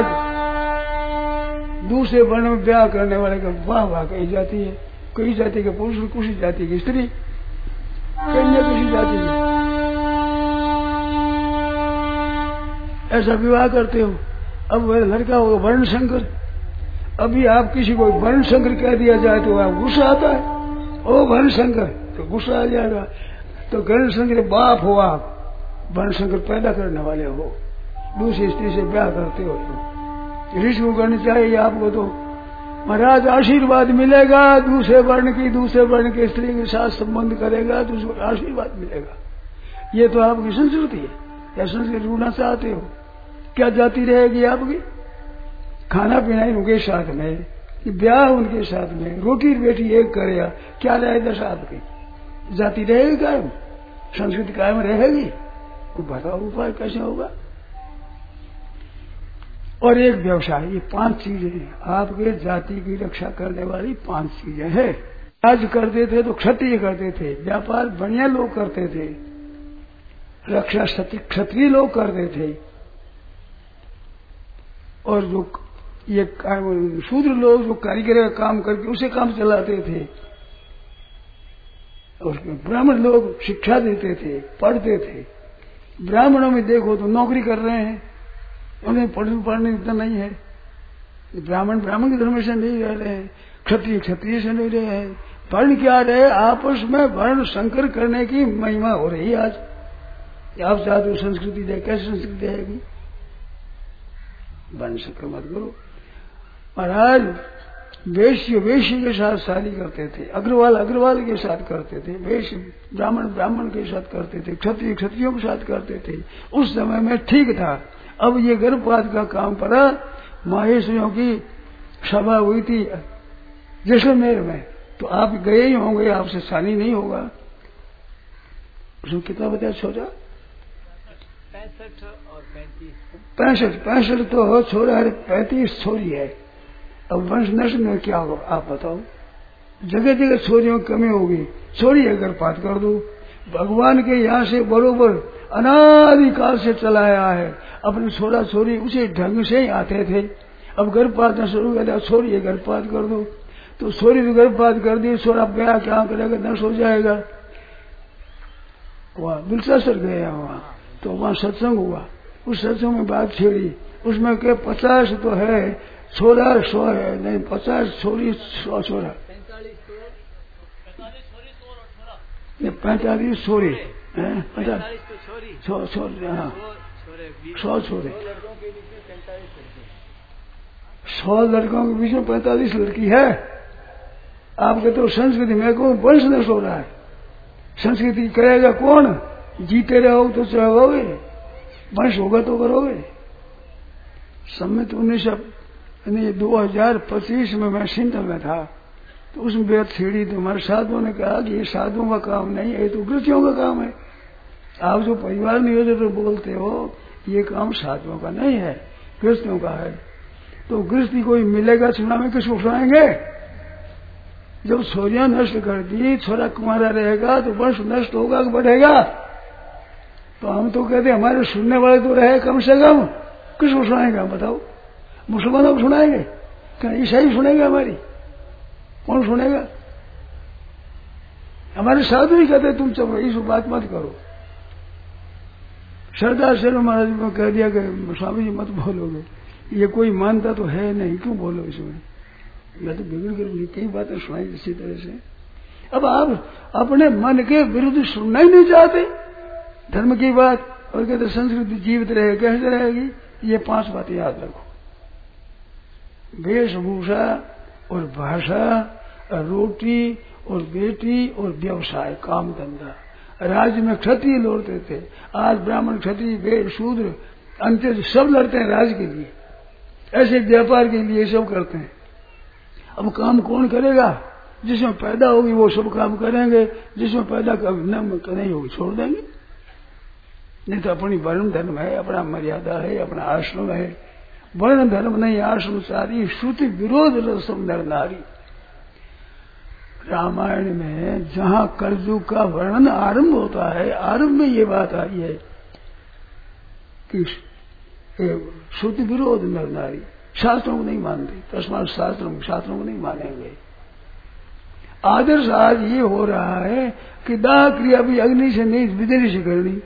दूसरे वर्ण में ब्याह करने वाले का वाह वाह कही जाती है, कई जाति के पुरुष, किसी जाति की स्त्री, कन्या किसी जाति की, ऐसा विवाह करते हो। अब वह लड़का होगा वर्ण शंकर, अभी आप किसी को वर्ण शंकर कह दिया जाए तो आप गुस्सा आता है, ओ वर्ण शंकर, तो गुस्सा आ जाएगा। तो वर्ण शंकर बाप हो, आप वर्ण शंकर पैदा करने वाले हो, दूसरी स्त्री से ब्याह करते हो, तो ऋषि करनी चाहिए आपको। तो महाराज आशीर्वाद मिलेगा, दूसरे वर्ण की स्त्री के साथ संबंध करेगा तो उसको आशीर्वाद मिलेगा। ये तो आपकी संस्कृति है, या संस्कृति ढूंढना चाहते हो? क्या जाति रहेगी आपकी? खाना पीना उनके साथ में, ब्याह उनके साथ में, रोटी बेटी एक करेगा, क्या रहे दशा आपकी? जाति रहेगी कायम, संस्कृति कायम रहेगी? तो बताओ उपाय कैसे होगा? और एक व्यवसाय, ये 5 चीजें हैं आपके जाति की रक्षा करने वाली 5 चीजें हैं। राज करते थे तो क्षत्रिय करते थे, व्यापार बढ़िया लोग करते थे, रक्षा क्षत्रिय लोग करते थे, और जो ये शूद्र लोग जो कारीगर का काम करके उसे काम चलाते थे, और ब्राह्मण लोग शिक्षा देते थे, पढ़ते थे। ब्राह्मणों में देखो तो नौकरी कर रहे हैं, उन्हें पढ़ने इतना नहीं है। ब्राह्मण के धर्म से नहीं रह रहे हैं, क्षत्रिय से नहीं रहे हैं। वर्ण क्या रहे, आपस में वर्ण संकर करने की महिमा हो रही है आज। आप चाहते हो संस्कृति दे, कैसे संस्कृति आएगी? वर्ण संकर मत करो। महाराज वैश्य के साथ शादी करते थे, अग्रवाल के साथ करते थे, वैश्य ब्राह्मण के साथ करते थे, क्षत्रियों के साथ करते थे। उस समय में ठीक था। अब ये गर्भपात का काम पड़ा। माहेश्वरियों की सभा हुई थी जैसलमेर में, तो आप गए ही होंगे, आपसे शादी नहीं होगा। उसमें कितना बताया छोरा? 65 और 65 तो छोरा है, 35 छोरी है। अब वंश नष्ट में क्या होगा आप बताओ? जगह जगह छोरियों की कमी होगी, छोरी है गर्भपात कर दो। भगवान के यहाँ से बरोबर अनादिकाल से चला आया है। अपने छोरा छोरी उसी ढंग से ही आते थे। अब गर्भपात न शुरू कर, छोरी है गर्भपात कर दो, तो छोरी तो गर्भपात कर दी, छोरा गया क्या करेगा, नष्ट हो जाएगा। वहाँ बिलसासर गया, वहाँ तो वहाँ सत्संग हुआ। उस सत्संग में बात छेड़ी, उसमें के 50 तो है छोरा, 100 है नहीं, 50 छोरी 100 छोरा, 45 छोरी है, 100 छोरे, हाँ 100 छोरे, 100 लड़कों के बीच में 45 लड़की है। आप कहते हो संस्कृति, मैं कहूँ वंश नष्ट हो रहा है। संस्कृति करेगा कौन? जीते रहो तो चाहोगे, वंश होगा तो करोगे। सम्मत 2025 में मैं सिंधल में था, तो उसमें बेहद छेड़ी, तो हमारे साधुओं ने कहा कि ये साधुओं का काम नहीं है, ये तो गृहस्थियों का काम है। आप जो परिवार नियोजन तो बोलते हो, ये काम साधुओं का नहीं है, गृहस्थियों का है। तो गृहस्थी कोई मिलेगा सुना में किसको सुनाएंगे? जब छोरियां नष्ट कर दी, छोरा कुमारा रहेगा तो वंश नष्ट होगा कि बढ़ेगा? तो हम तो कहते हमारे सुनने वाले तो रहे कम से कम, किसको सुनाएंगे हम बताओ? मुसलमानों को सुनाएंगे? क्या ईसाई सुनेंगे हमारी? कौन सुनेगा? हमारे साधु ही कहते तुम चलो इस बात मत करो। सरदार शर्मा महाराज को कह दिया कि स्वामी जी मत बोलोगे, ये कोई मानता तो है नहीं, क्यों बोलो इसमें? मैं तो बिगड़ कर कई बातें सुनाई इसी तरह से। अब आप अपने मन के विरुद्ध सुनना ही नहीं चाहते धर्म की बात, और कहते संस्कृति जीवित रहे, कैसे रहेगी? ये 5 बातें याद रखो। वेशभूषा और भाषा और रोटी और बेटी और व्यवसाय, काम धंधा। राज्य में क्षत्रिय लड़ते थे, आज ब्राह्मण क्षत्रिय वेद शूद्र अंत्य सब लड़ते हैं राज्य के लिए, ऐसे व्यापार के लिए सब करते हैं। अब काम कौन करेगा? जिसमें पैदा होगी वो सब काम करेंगे, जिसमें पैदा नहीं होगी छोड़ देंगे। नहीं तो अपनी वर्ण धर्म है, अपना मर्यादा है, अपना आश्रम है। वर्ण धर्म नहीं, आश्रम सारी, श्रुति विरोध रसम नर नारी। रामायण में जहां कलयुग का वर्णन आरंभ होता है, आरंभ में ये बात आई है कि श्रुति विरोध नर नारी। शास्त्रों को नहीं मानते, तस्मात् शास्त्रों को नहीं मानेंगे। आदर्श आज ये हो रहा है कि दाह क्रिया भी अग्नि से नहीं, विदेरी से करनी।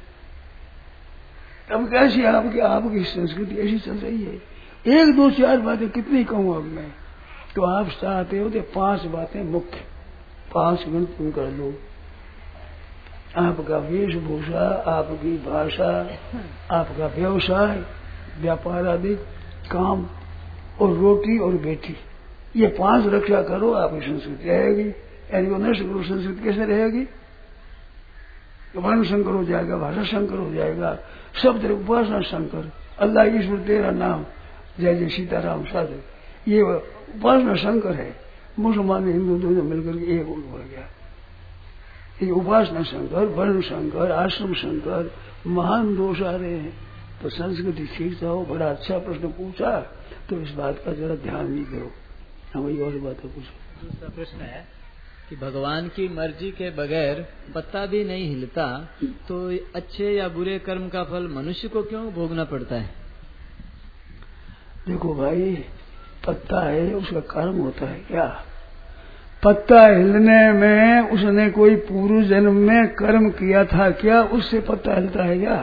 अब कैसी आपकी संस्कृति ऐसी चल रही है। 1 2 4 बातें कितनी कहूं अब मैं, तो आप चाहते हो तो 5 बातें मुख्य, 5 गुण तुम कर लो। आपका वेशभूषा, आपकी भाषा, आपका व्यवसाय, व्यापार आदि, काम और रोटी और बेटी, ये 5 रक्षा करो, आपकी संस्कृति रहेगी। यानी वो नष्ट करो, संस्कृति कैसे रहेगी? वर्ण संकर हो जाएगा, भाषा संकर हो जाएगा, सब तरह उपासना संकर। अल्लाह ईश्वर तेरा नाम, जय जय सीताराम साधु, ये उपासना संकर है। मुसलमान हिंदू दोनों मिलकर के एक हो गया। ये उपासना संकर, वर्ण संकर, आश्रम संकर, महान दोष आ रहे हैं। तो संस्कृति सीखता हो। बड़ा अच्छा प्रश्न पूछा, तो इस बात का जरा ध्यान नहीं करो। हमें और बातें पूछो। दूसरा प्रश्न है कि भगवान की मर्जी के बगैर पत्ता भी नहीं हिलता, तो अच्छे या बुरे कर्म का फल मनुष्य को क्यों भोगना पड़ता है? देखो भाई, पत्ता है, उसका कर्म होता है क्या? पत्ता हिलने में उसने कोई पूर्व जन्म में कर्म किया था क्या? उससे पत्ता हिलता है क्या?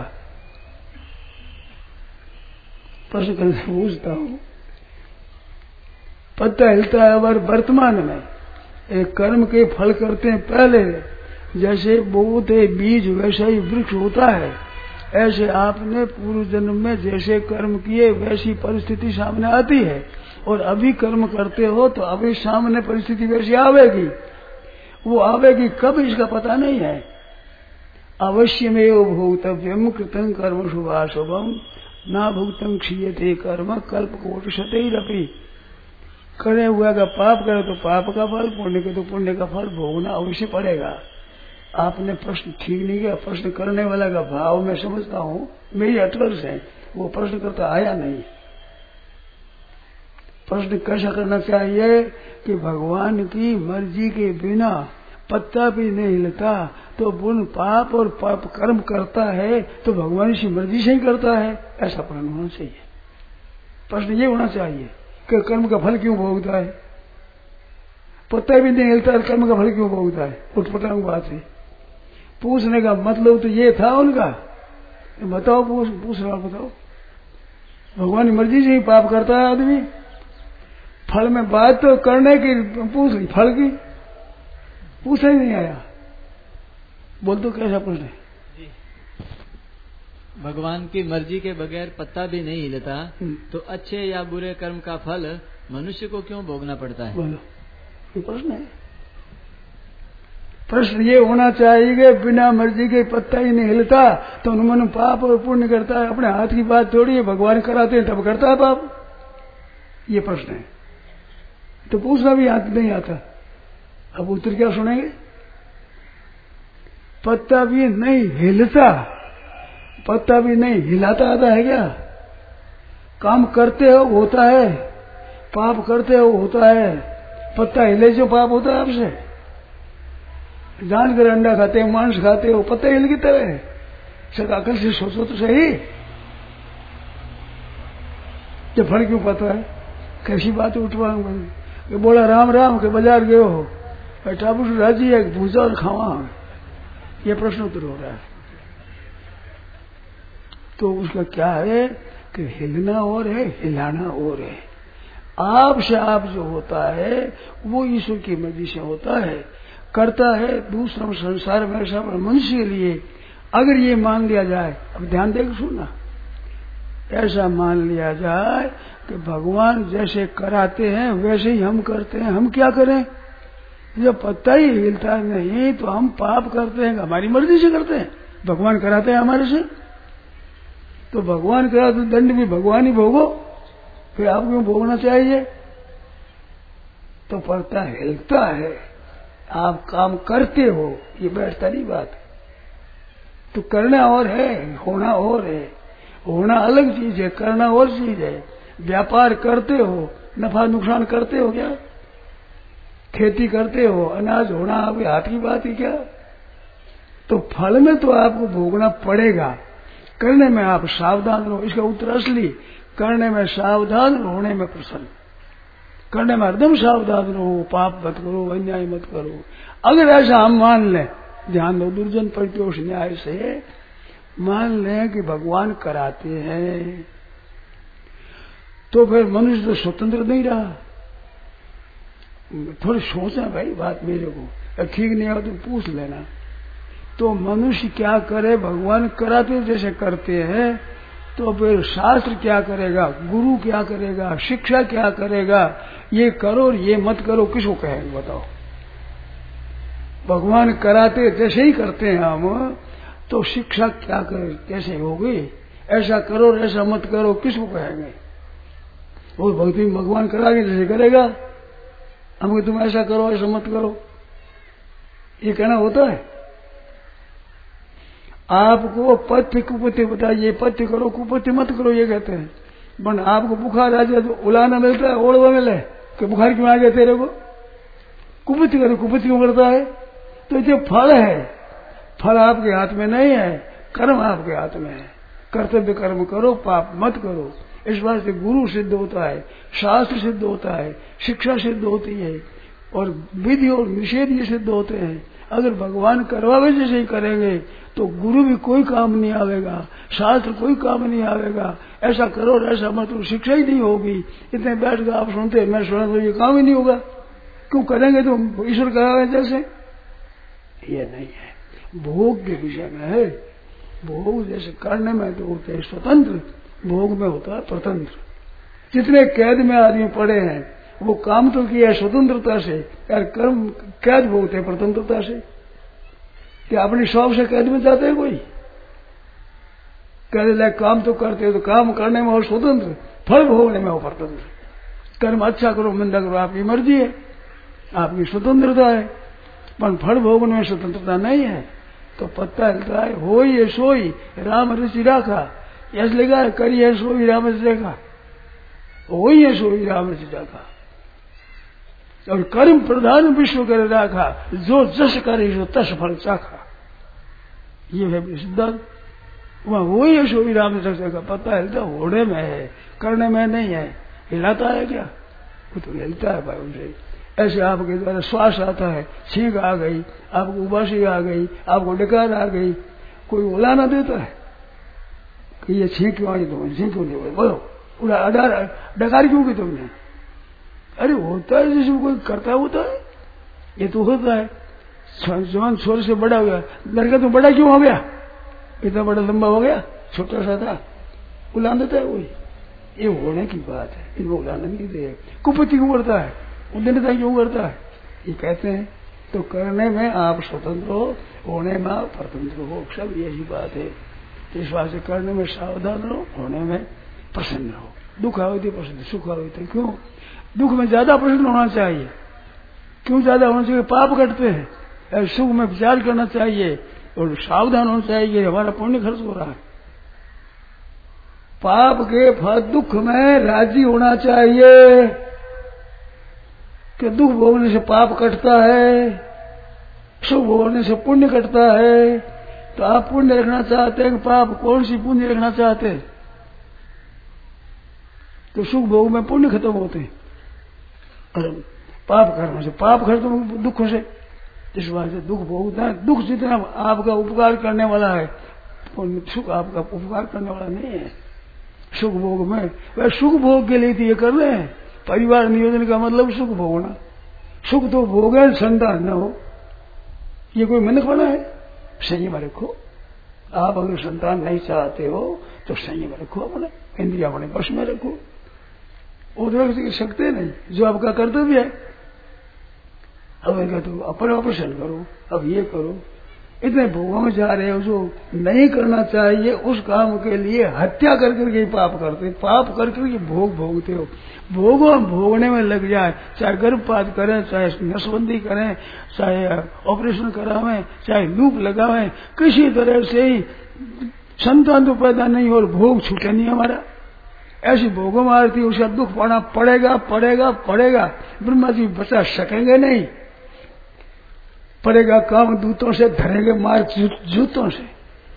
प्रश्न करके पूछता हूँ। पत्ता हिलता है और वर्तमान में एक कर्म के फल करते हैं पहले, जैसे बोते बीज वैसा ही वृक्ष होता है। ऐसे आपने पूर्व जन्म में जैसे कर्म किए वैसी परिस्थिति सामने आती है, और अभी कर्म करते हो तो अभी सामने परिस्थिति वैसी आवेगी। वो आवेगी कब इसका पता नहीं है। अवश्यमेव भोक्तव्यम कृतं कर्म शुभाशुभम ना भुक्तं क्षीयते कर्म कल्पकोटि शतैरपि। करे हुआ का पाप करे तो पाप का फल, पुण्य के तो पुण्य का फल भोगना अवश्य पड़ेगा। आपने प्रश्न ठीक नहीं किया। प्रश्न करने वाला का भाव मैं समझता हूँ, मेरी अटकल से वो प्रश्न करता आया नहीं। प्रश्न कैसा करना चाहिए कि भगवान की मर्जी के बिना पत्ता भी नहीं हिलता, तो पुण्य पाप और पाप कर्म करता है तो भगवान की मर्जी से ही करता है, ऐसा प्रश्न होना चाहिए। प्रश्न ये होना चाहिए कि कर्म का फल क्यों भोगता है? पत्ता भी नहीं हिलता, कर्म का फल क्यों भोगता है? उठपटांग बात है। पूछने का मतलब तो ये था उनका, बताओ, पूछ रहा बताओ। भगवान की मर्जी से ही पाप करता है आदमी। फल में बात तो करने की पूछ ली, फल की पूछा ही नहीं आया। बोल तो कैसा प्रश्न है? भगवान की मर्जी के बगैर पत्ता भी नहीं हिलता, तो अच्छे या बुरे कर्म का फल मनुष्य को क्यों भोगना पड़ता है? बोलो, ये प्रश्न है। प्रश्न ये होना चाहिए कि बिना मर्जी के पत्ता ही नहीं हिलता तो मन पाप और पुण्य करता है। अपने हाथ की बात थोड़ी है, भगवान कराते हैं तब करता है पाप। ये प्रश्न है, तो पूछना भी हाथ नहीं आता। अब उत्तर क्या सुनेंगे? पत्ता भी नहीं हिलता, पत्ता भी नहीं हिलाता आता है क्या? काम करते हो होता है, पाप करते हो होता है। पत्ता हिले जो पाप होता है आपसे। जानकर अंडा खाते हो, मांस खाते हो, पत्ता हिल की तरह। सब अकल से सोचो तो सही, ये फल क्यों पता है? कैसी बात उठवा बोला राम राम के बाजार गए हो, ठाकुर राजी है भूजा और खावा, ये प्रश्न उत्तर हो रहा है। तो उसका क्या है कि हिलना और है, हिलाना और है। आप से आप जो होता है वो ईश्वर की मर्जी से होता है, करता है दूसरा संसार में। ऐसा मनुष्य के लिए अगर ये मान लिया जाए, अब ध्यान देकर सुनना, ऐसा मान लिया जाए कि भगवान जैसे कराते हैं वैसे ही हम करते हैं, हम क्या करें? जब पत्ता ही हिलता नहीं तो हम पाप करते हैं, हमारी मर्जी से करते हैं। भगवान कराते हैं हमारे से, तो भगवान करा तो दंड भी भगवान ही भोगो, फिर आप क्यों भोगना चाहिए? तो पत्ता हिलता है, आप काम करते हो, ये बैठता नहीं बात। तो करना और है, होना और है। होना अलग चीज है, करना और चीज है। व्यापार करते हो, नफा नुकसान करते हो क्या? खेती करते हो, अनाज होना आपके हाथ की बात ही क्या? तो फल में तो आपको भोगना पड़ेगा, करने में आप सावधान रहो। इसका उत्तर असली, करने में सावधान, होने में प्रसन्न। करने में एकदम सावधान रहो, पाप मत करो, अन्याय मत करो। अगर ऐसा हम मान लें, ध्यान दो, दुर्जन परितोष न्याय से मान लें कि भगवान कराते हैं, तो फिर मनुष्य तो स्वतंत्र नहीं रहा। थोड़ी सोचा भाई बात मेरे को, ठीक नहीं हो तो पूछ लेना। तो मनुष्य क्या करे? भगवान कराते जैसे करते हैं, तो फिर शास्त्र क्या करेगा, गुरु क्या करेगा, शिक्षा क्या करेगा? ये करो और ये मत करो, किसको कहेंगे बताओ? भगवान कराते जैसे ही करते हैं हम, तो शिक्षा क्या करे, कैसे होगी? ऐसा करो और ऐसा मत करो, किसको कहेंगे? वो भक्ति भगवान करागे जैसे करेगा, हम तुम ऐसा करो ऐसा मत करो, ये कहना होता है? आपको पथ्य कुपथ्य बताइए, पथ्य करो कुपथ्य मत करो, ये कहते हैं। बन आपको बुखार आ जाए तो उलाना मिलता है, ओढ़वा मिले कि बुखार क्यों आ गया तेरे को? कुपथ्य करो, कुपथ्य क्यों करता है? तो जो फल है, फल आपके हाथ में नहीं है, कर्म आपके हाथ में है। कर्तव्य कर्म करो, पाप मत करो, इस बात से गुरु सिद्ध होता है, शास्त्र सिद्ध होता है, शिक्षा सिद्ध होती है और विधि और निषेध ये सिद्ध होते हैं। अगर भगवान करवावे जैसे ही करेंगे तो गुरु भी कोई काम नहीं आवेगा, शास्त्र कोई काम नहीं आवेगा। ऐसा करो और ऐसा मत, शिक्षा ही नहीं होगी। इतने बैठ कर आप सुनते मैं सुना तो ये काम ही नहीं होगा। क्यों करेंगे तो ईश्वर करावे जैसे, ये नहीं है। भोग के विषय में है। भोग जैसे करने में तो होते हैं स्वतंत्र, भोग में होता है प्रतंत्र। जितने कैद में आदमी पड़े हैं वो काम तो किया है स्वतंत्रता से, यार कर्म कैद भोगते हैं प्रतंत्रता से। क्या अपनी शौक से कैद में जाते हैं कोई? कह रहे काम तो करते हो तो काम करने में हो स्वतंत्र, फल भोगने में हो प्रतंत्र। कर्म अच्छा करो मंदा करो आपकी मर्जी है, आपकी स्वतंत्रता है, पर फल भोगने में स्वतंत्रता नहीं है। तो पत्ता हिलता है, हो ये सोई राम ऋषि राखा, यश लगा करिए सोई राम ऋषि रेखा, हो ये सोई राम ऋषि राखा। और कर्म प्रधान विश्व कर राखा, जो जस करे जो तस फल चाखा। ये है सिद्धांत। वहां वो ही सोई राम ऋषि रेखा। पत्ता हिलता होने में है, करने में नहीं है। हिलाता है क्या? वो तो हिलता है भाई उनसे। ऐसे आपके द्वारा श्वास आता है, छींक आ गई, आपको उबासी आ गई, आपको डकार आ गई, कोई ओला ना देता है कि ये छींक क्यों आई, तुमने छींक क्यों नहीं? बोलो उड़ा डकार क्यों की तुमने? अरे होता है जैसे कोई करता होता है, ये तो होता है। जवान छोर से बड़ा हो गया, लड़का तो बड़ा क्यों हो गया? इतना बड़ा लंबा हो गया, छोटा सा था, उला देता है वही। ये होने की बात है, इनको उलाना नहीं दे। कुपति क्यों करता है, उद्दंडता क्यों करता है? ये कहते हैं तो करने में आप स्वतंत्र हो, होने में आप स्वतंत्र हो, सब यही बात है। इस बात से करने में सावधान रहो, होने में प्रसन्न हो। दुख आवे तो प्रसन्न, सुख आवे तो क्यों? दुख में ज्यादा प्रसन्न होना चाहिए। क्यों ज्यादा होना चाहिए? पाप कटते हैं। सुख में विचार करना चाहिए और सावधान होना चाहिए कि हमारा पुण्य खर्च हो रहा है। पाप के फल दुख में राजी होना चाहिए कि दुख भोगने से पाप कटता है, सुख भोगने से पुण्य कटता है। तो आप पुण्य रखना चाहते हैं कि पाप? कौन सी पुण्य रखना चाहते हैं? तो सुख भोग में पुण्य खत्म होते हैं और पाप करने से पाप खत्म, दुख से। इस बात से दुख भोगता है। दुख जितना आपका उपकार करने वाला है, सुख आपका उपकार करने वाला नहीं है। सुख भोग में वह सुख भोग के लिए तो ये कर रहे हैं। परिवार नियोजन का मतलब सुख भोगना। सुख तो भोगे संतान न हो, ये कोई मन बना है? संयम रखो। आप अगर संतान नहीं चाहते हो तो संयम रखो, अपने इंद्रिया अपने वश में रखो। वो तो रख सकते नहीं, जो आपका कर्तव्य है। अब तो अपन ऑपरेशन करो, अब ये करो। इतने भोगों में जा रहे हो जो नहीं करना चाहिए, उस काम के लिए हत्या कर करके पाप करते, पाप कर करके भोग भोगते हो। भोगों भोगने में लग जाए, चाहे गर्भपात करें, चाहे नसबंदी करें, चाहे ऑपरेशन करावें, चाहे लूप लगावें, किसी तरह से ही संतान तो पैदा नहीं और भोग छूटे नहीं हमारा। ऐसी भोगों में आती उसे दुख पाना पड़ेगा पड़ेगा पड़ेगा। ब्रह्मा जी बचा सकेंगे नहीं, पड़ेगा काम दूतों से, धरेंगे मार जूतों से।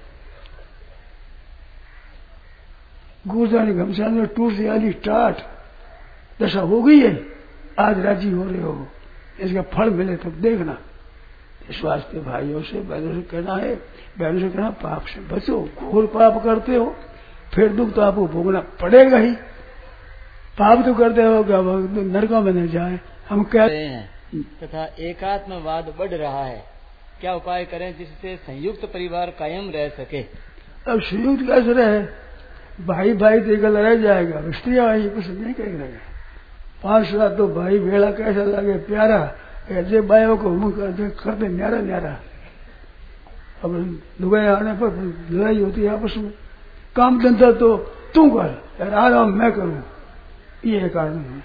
गुरजानी घमसान में टूट से आली टाट दशा हो गई है। आज राजी हो रहे हो, इसका फल मिले तब देखना। इस वास्ते भाइयों से बहनों से कहना है, बहनों से कहना पाप से बचो। घोर पाप करते हो फिर दुख तो आपको भोगना पड़ेगा ही। पाप तो करते हो नरकों में न जाए। हम कह रहे हैं तथा एकात्मवाद बढ़ रहा है, क्या उपाय करें जिससे संयुक्त परिवार कायम रह सके? अब संयुक्त कैसे रहे? भाई भाई देकर रह जाएगा, स्त्रियां आई कुछ नहीं कहेगा। 5 रात तो भाई भेड़ा कैसा लगे प्यारा, ऐसे भाइयों को करते न्यारा न्यारा। अब लुगाई आने पर लड़ाई होती है आपस में। काम धंधा तो तू कर, आराम मैं करूं, ये कारण है।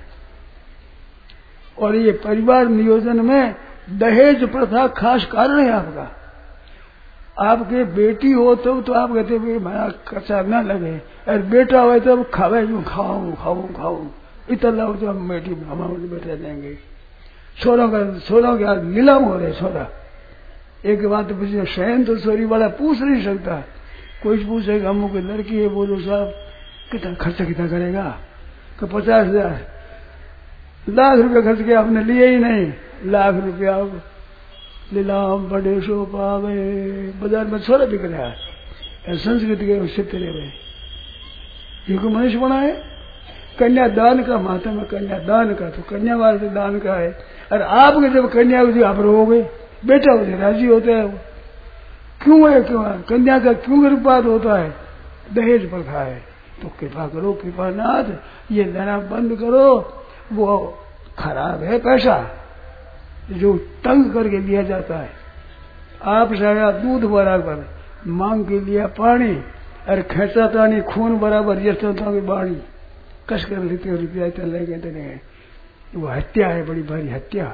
और ये परिवार नियोजन में दहेज प्रथा खास कारण है आपका। आपके बेटी हो तो आप कहते मेरा कच्चा न लगे, और बेटा हो तो खावे यूं खाऊं खाऊं खाऊं, इतना लोग तो हम बेटी हमारे बैठे देंगे। छोरों के नीलाम हो रहे छोरा। एक बात तो पूछे, शयन तो चोरी वाला पूछ नहीं सकता। कोई पूछेगा अमुक लड़की है, बोलो साहब कितना खर्च कितना करेगा? कि 50,000 लाख रुपया खर्च किया, आपने लिए ही नहीं। लाख रुपया लीलाम बड़े शो पावे, बाजार में छोरा बिक रहा है। संस्कृति के सिद्ध रहे, ये को मनुष्य बना है। कन्यादान का महत्व है, कन्यादान का तो कन्या वाले दान का है। और आपके जब कन्या आप रहोगे, बेटा होते राजी होता है वो। क्यों है? क्यों है? कन्या का क्यों गर्भपात होता है? दहेज प्रथा है। तो कृपा करो, कृपानाथ, ये लेना बंद करो। वो खराब है पैसा जो तंग करके लिया जाता है। आप सारा दूध बराबर, मांग के लिया पानी, और खेचा तानी खून बराबर, ये की बाणी कस कर लेते हो, रुपया इतना लेंगे तो नहीं। वो हत्या है, बड़ी भारी हत्या।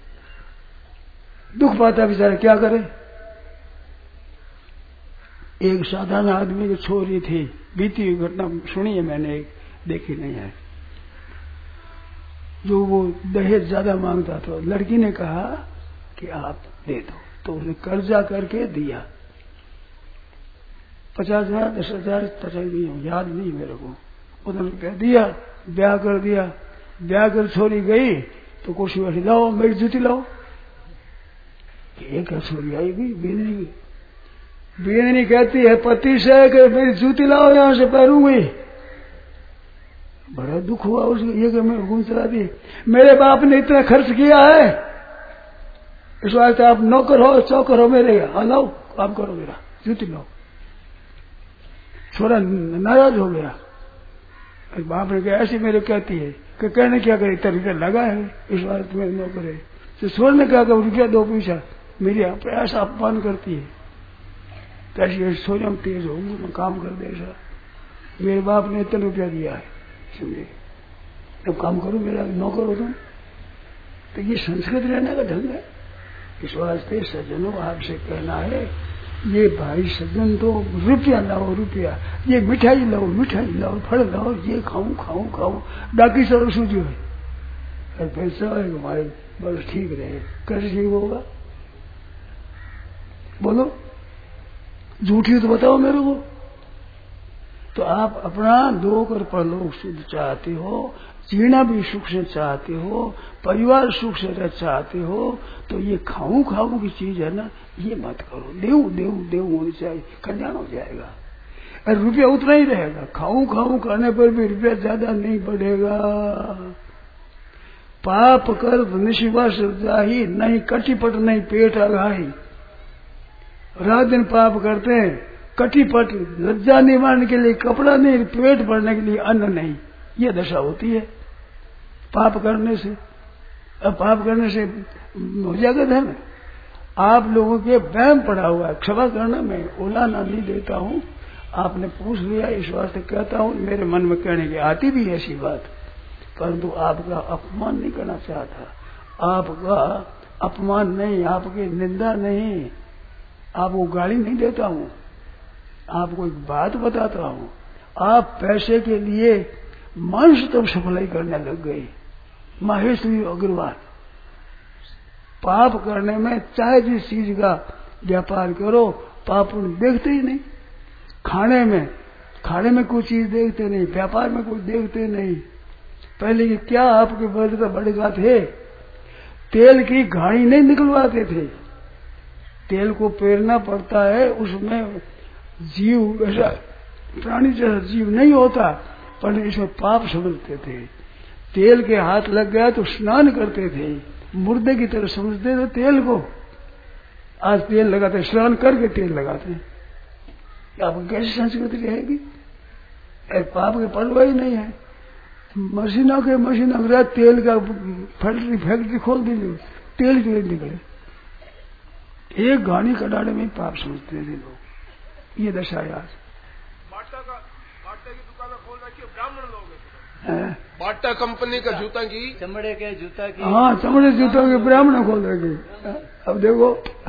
दुख पाता बेचारा, क्या करे। एक साधारण आदमी की छोरी थी, बीती हुई घटना सुनी है मैंने, एक देखी नहीं है, जो वो दहेज ज्यादा मांगता था। लड़की ने कहा कि आप दे दो, तो उसने कर्जा करके दिया 50,000 10,000 पता नहीं, याद नहीं मेरे को। उन्होंने रुपया दिया, ब्याह कर दिया। ब्याह कर छोरी गई तो कुछ बैठी, लाओ मेरी जूती लाओ। एक छोरी आएगी, बीननी कहती है पति से कि मेरी जूती लाओ, यहां से पैरूंगी। बड़ा दुख हुआ उसको, ये कि मैं घूम चला दी। मेरे बाप ने इतना खर्च किया है, इस वास्ते आप नौकर हो चौकर हो मेरे, लाओ काम करो, मेरा जूती लाओ। छोरा नाराज हो गया। बाप ने कहा ऐसी मेरे कहती है कि कहने क्या करे, इतना रुपया लगा है, इस बार तुम्हें नौकर है। तो छोर ने कहा कि रुपया दो पैसा, मेरी ऐसा अपमान करती है, कैसी सोच हम तेज होंगे, मैं काम कर दे ऐसा। मेरे बाप ने इतना रुपया दिया है, समझे, जब काम करो, मेरा नौकर हो तुम। तो ये संस्कृत रहने का ढंग है। इस वास्ते सज्जनों आपसे कहना है, ये भाई सज्जन तो रुपया लाओ, रुपया, ये मिठाई लाओ, मिठाई लाओ, फल लाओ, ये खाऊं खाऊं खाऊं, बाकी सब सूझो है। पैसा है हमारे बस ठीक रहे, कैसे ठीक होगा? बोलो, झूठी तो बताओ मेरे को। तो आप अपना लोक और परलोक शुद्ध चाहते हो, जीना भी सुख से चाहते हो, परिवार सुख से चाहते हो, तो ये खाऊं खाऊं की चीज है ना, ये मत करो। देव देव देव होनी चाहिए, कल्याण हो जाएगा। और रुपया उतना ही रहेगा, खाऊं खाऊं करने पर भी रुपया ज्यादा नहीं बढ़ेगा। पाप कर निशिवश जाही, नहीं कटिपट नहीं पेट अघाई। रात दिन पाप करते हैं, कटिपट लज्जा निवारण के लिए कपड़ा नहीं, पेट भरने के लिए अन्न नहीं, ये दशा होती है पाप करने से। अब पाप करने से हो जाएगा धन। आप लोगों के वहम पड़ा हुआ है, क्षमा करना, मैं उलाना नहीं देता हूँ, आपने पूछ लिया इस वास्ते कहता हूँ। मेरे मन में कहने की आती भी ऐसी बात, परंतु आपका अपमान नहीं करना चाहता। आपका अपमान नहीं, आपकी निंदा नहीं, आपको गाली नहीं देता हूँ, आपको एक बात बताता हूँ। आप पैसे के लिए मनुष्य तो सफलाई करने लग गए। माहेश्वरी अग्रवाल, पाप करने में चाहे जिस चीज का व्यापार करो, पाप देखते ही नहीं। खाने में कोई चीज देखते नहीं, व्यापार में कुछ देखते नहीं। पहले कि क्या आपके बड़का थे, तेल की घानी नहीं निकलवाते थे, तेल को पेरना पड़ता है, उसमें जीव ऐसा प्राणी जैसा जीव नहीं होता, पर इसमें पाप समझते थे। तेल के हाथ लग गया तो स्नान करते थे, मुर्दे की तरह समझते थे तेल को। आज तेल लगाते, स्नान करके तेल लगाते हैं। आपको कैसी संस्कृति रहेगी? पाप के परवाह ही नहीं है। मशीनों के तेल का फैक्ट्री खोल दीजिए, तेल के लिए निकले। एक घानी कटाड़े में पाप समझते थे लोग। ये दशा है आज। बाटा की दुकान खोल रखी है, ब्राह्मण लोग हैं। बाटा कंपनी का जूता की, चमड़े के जूता की, हाँ चमड़े जूतों के ब्राह्मण खोल रखे। अब देखो,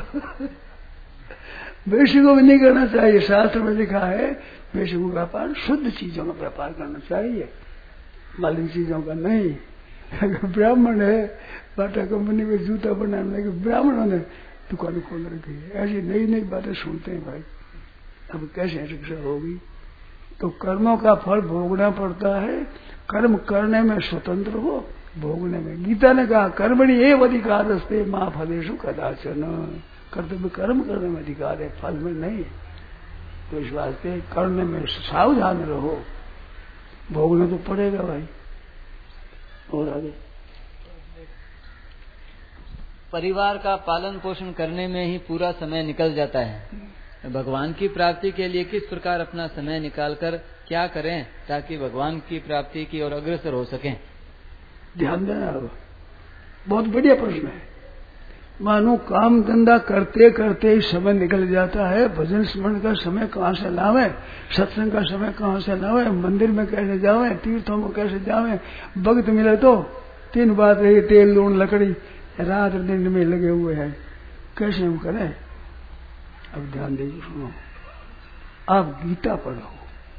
वैश्य को भी नहीं करना चाहिए। शास्त्र में लिखा है वैश्य को व्यापार शुद्ध चीजों का व्यापार करना चाहिए, मालिक चीजों का नहीं। अगर ब्राह्मण है, बाटा कंपनी में जूता बनाने लगे, ब्राह्मणों ने दुकान खोल रखी है। ऐसी नई नई बातें सुनते हैं भाई। अब कैसे शिक्षा होगी? तो कर्मों का फल भोगना पड़ता है। कर्म करने में स्वतंत्र हो, भोगने में। गीता ने कहा कर्मणि एव अधिकारस्ते मा फलेषु कदाचन। कर्तव्य कर्म करने में अधिकार है, फल में नहीं। तो इस वास्ते करने में सावधान रहो, भोगना तो पड़ेगा भाई। और आगे परिवार का पालन पोषण करने में ही पूरा समय निकल जाता है। भगवान की प्राप्ति के लिए किस प्रकार अपना समय निकालकर क्या करें ताकि भगवान की प्राप्ति की ओर अग्रसर हो सकें? ध्यान देना, बहुत बढ़िया प्रश्न है। मानो काम धंधा करते करते ही समय निकल जाता है। भजन स्मरण का समय कहाँ से लावे, सत्संग का समय कहाँ से लावे, मंदिर में कैसे जावे, तीर्थों में कैसे जावे। वक्त मिले तो 3 बात रही, तेल लूण लकड़ी, रात दिन में लगे हुए हैं, कैसे हम करें? अब ध्यान दीजिए, सुनो। आप गीता पढ़ो,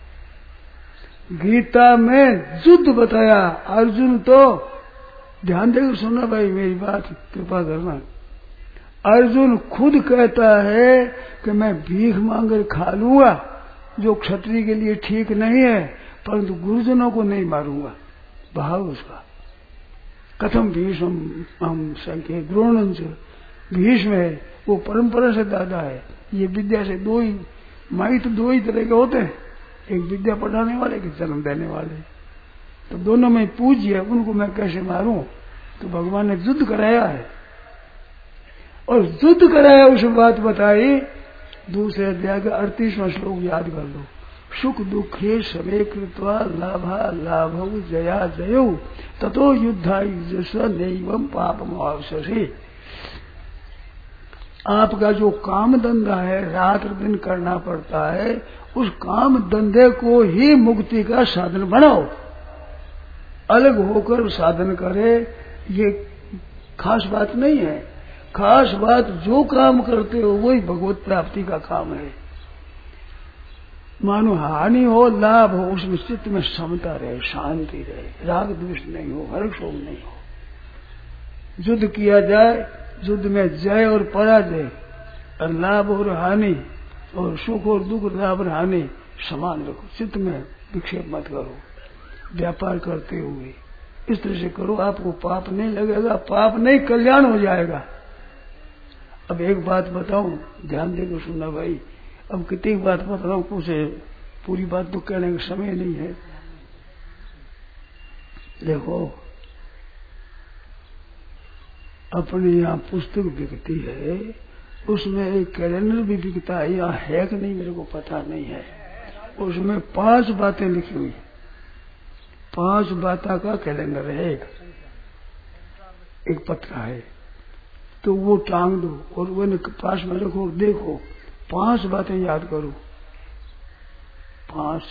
गीता में युद्ध बताया। अर्जुन तो ध्यान देकर सुनना भाई, मेरी बात कृपा करना। अर्जुन खुद कहता है कि मैं भीख मांगकर खा लूंगा, जो क्षत्रिय के लिए ठीक नहीं है, परंतु गुरुजनों को नहीं मारूंगा। भाव उसका। कथम भीष्म हम संख्य द्रोण भीष्म है, वो परंपरा से दादा है। ये विद्या से 2 ही माई तो 2 ही तरह के होते हैं, एक विद्या पढ़ाने वाले, एक जन्म देने वाले। तो दोनों में पूज्य है, उनको मैं कैसे मारूं? तो भगवान ने युद्ध कराया है, और युद्ध कराया उस बात बताई। दूसरे अध्याय का 38वां श्लोक याद कर लो। सुख दुखे समे कृत्वा लाभा लाभौ जया जयौ ततो युद्धाय जस नैवं पापमावससे। आपका जो काम धंधा है रात दिन करना पड़ता है, उस काम धंधे को ही मुक्ति का साधन बनाओ। अलग होकर साधन करे ये खास बात नहीं है। खास बात जो काम करते हो वही भगवत प्राप्ति का काम है। मानो हानि हो लाभ हो, उसमें चित्त में समता रहे, शांति रहे, राग द्वेष नहीं हो, हर्ष नहीं हो। युद्ध किया जाए, युद्ध में जय और पराजय, और लाभ और हानि, और सुख और दुख, लाभ और हानि समान रखो। चित्त में विक्षेप मत करो। व्यापार करते हुए इस तरह से करो, आपको पाप नहीं लगेगा, पाप नहीं कल्याण हो जाएगा। अब एक बात बताऊं, ध्यान देकर सुनना भाई। अब कितनी बात बता रहा हूं, कुछ पूरी बात तो कहने का समय नहीं है। देखो, अपने यहाँ पुस्तक बिकती है, उसमें एक कैलेंडर भी बिकता है, यहाँ है कि नहीं मेरे को पता नहीं है। उसमें 5 बातें लिखी हुई, 5 बातों का कैलेंडर है। एक पत्र है, तो वो टांग दो और वो पास में रखो, देखो 5 बातें याद करो। 5,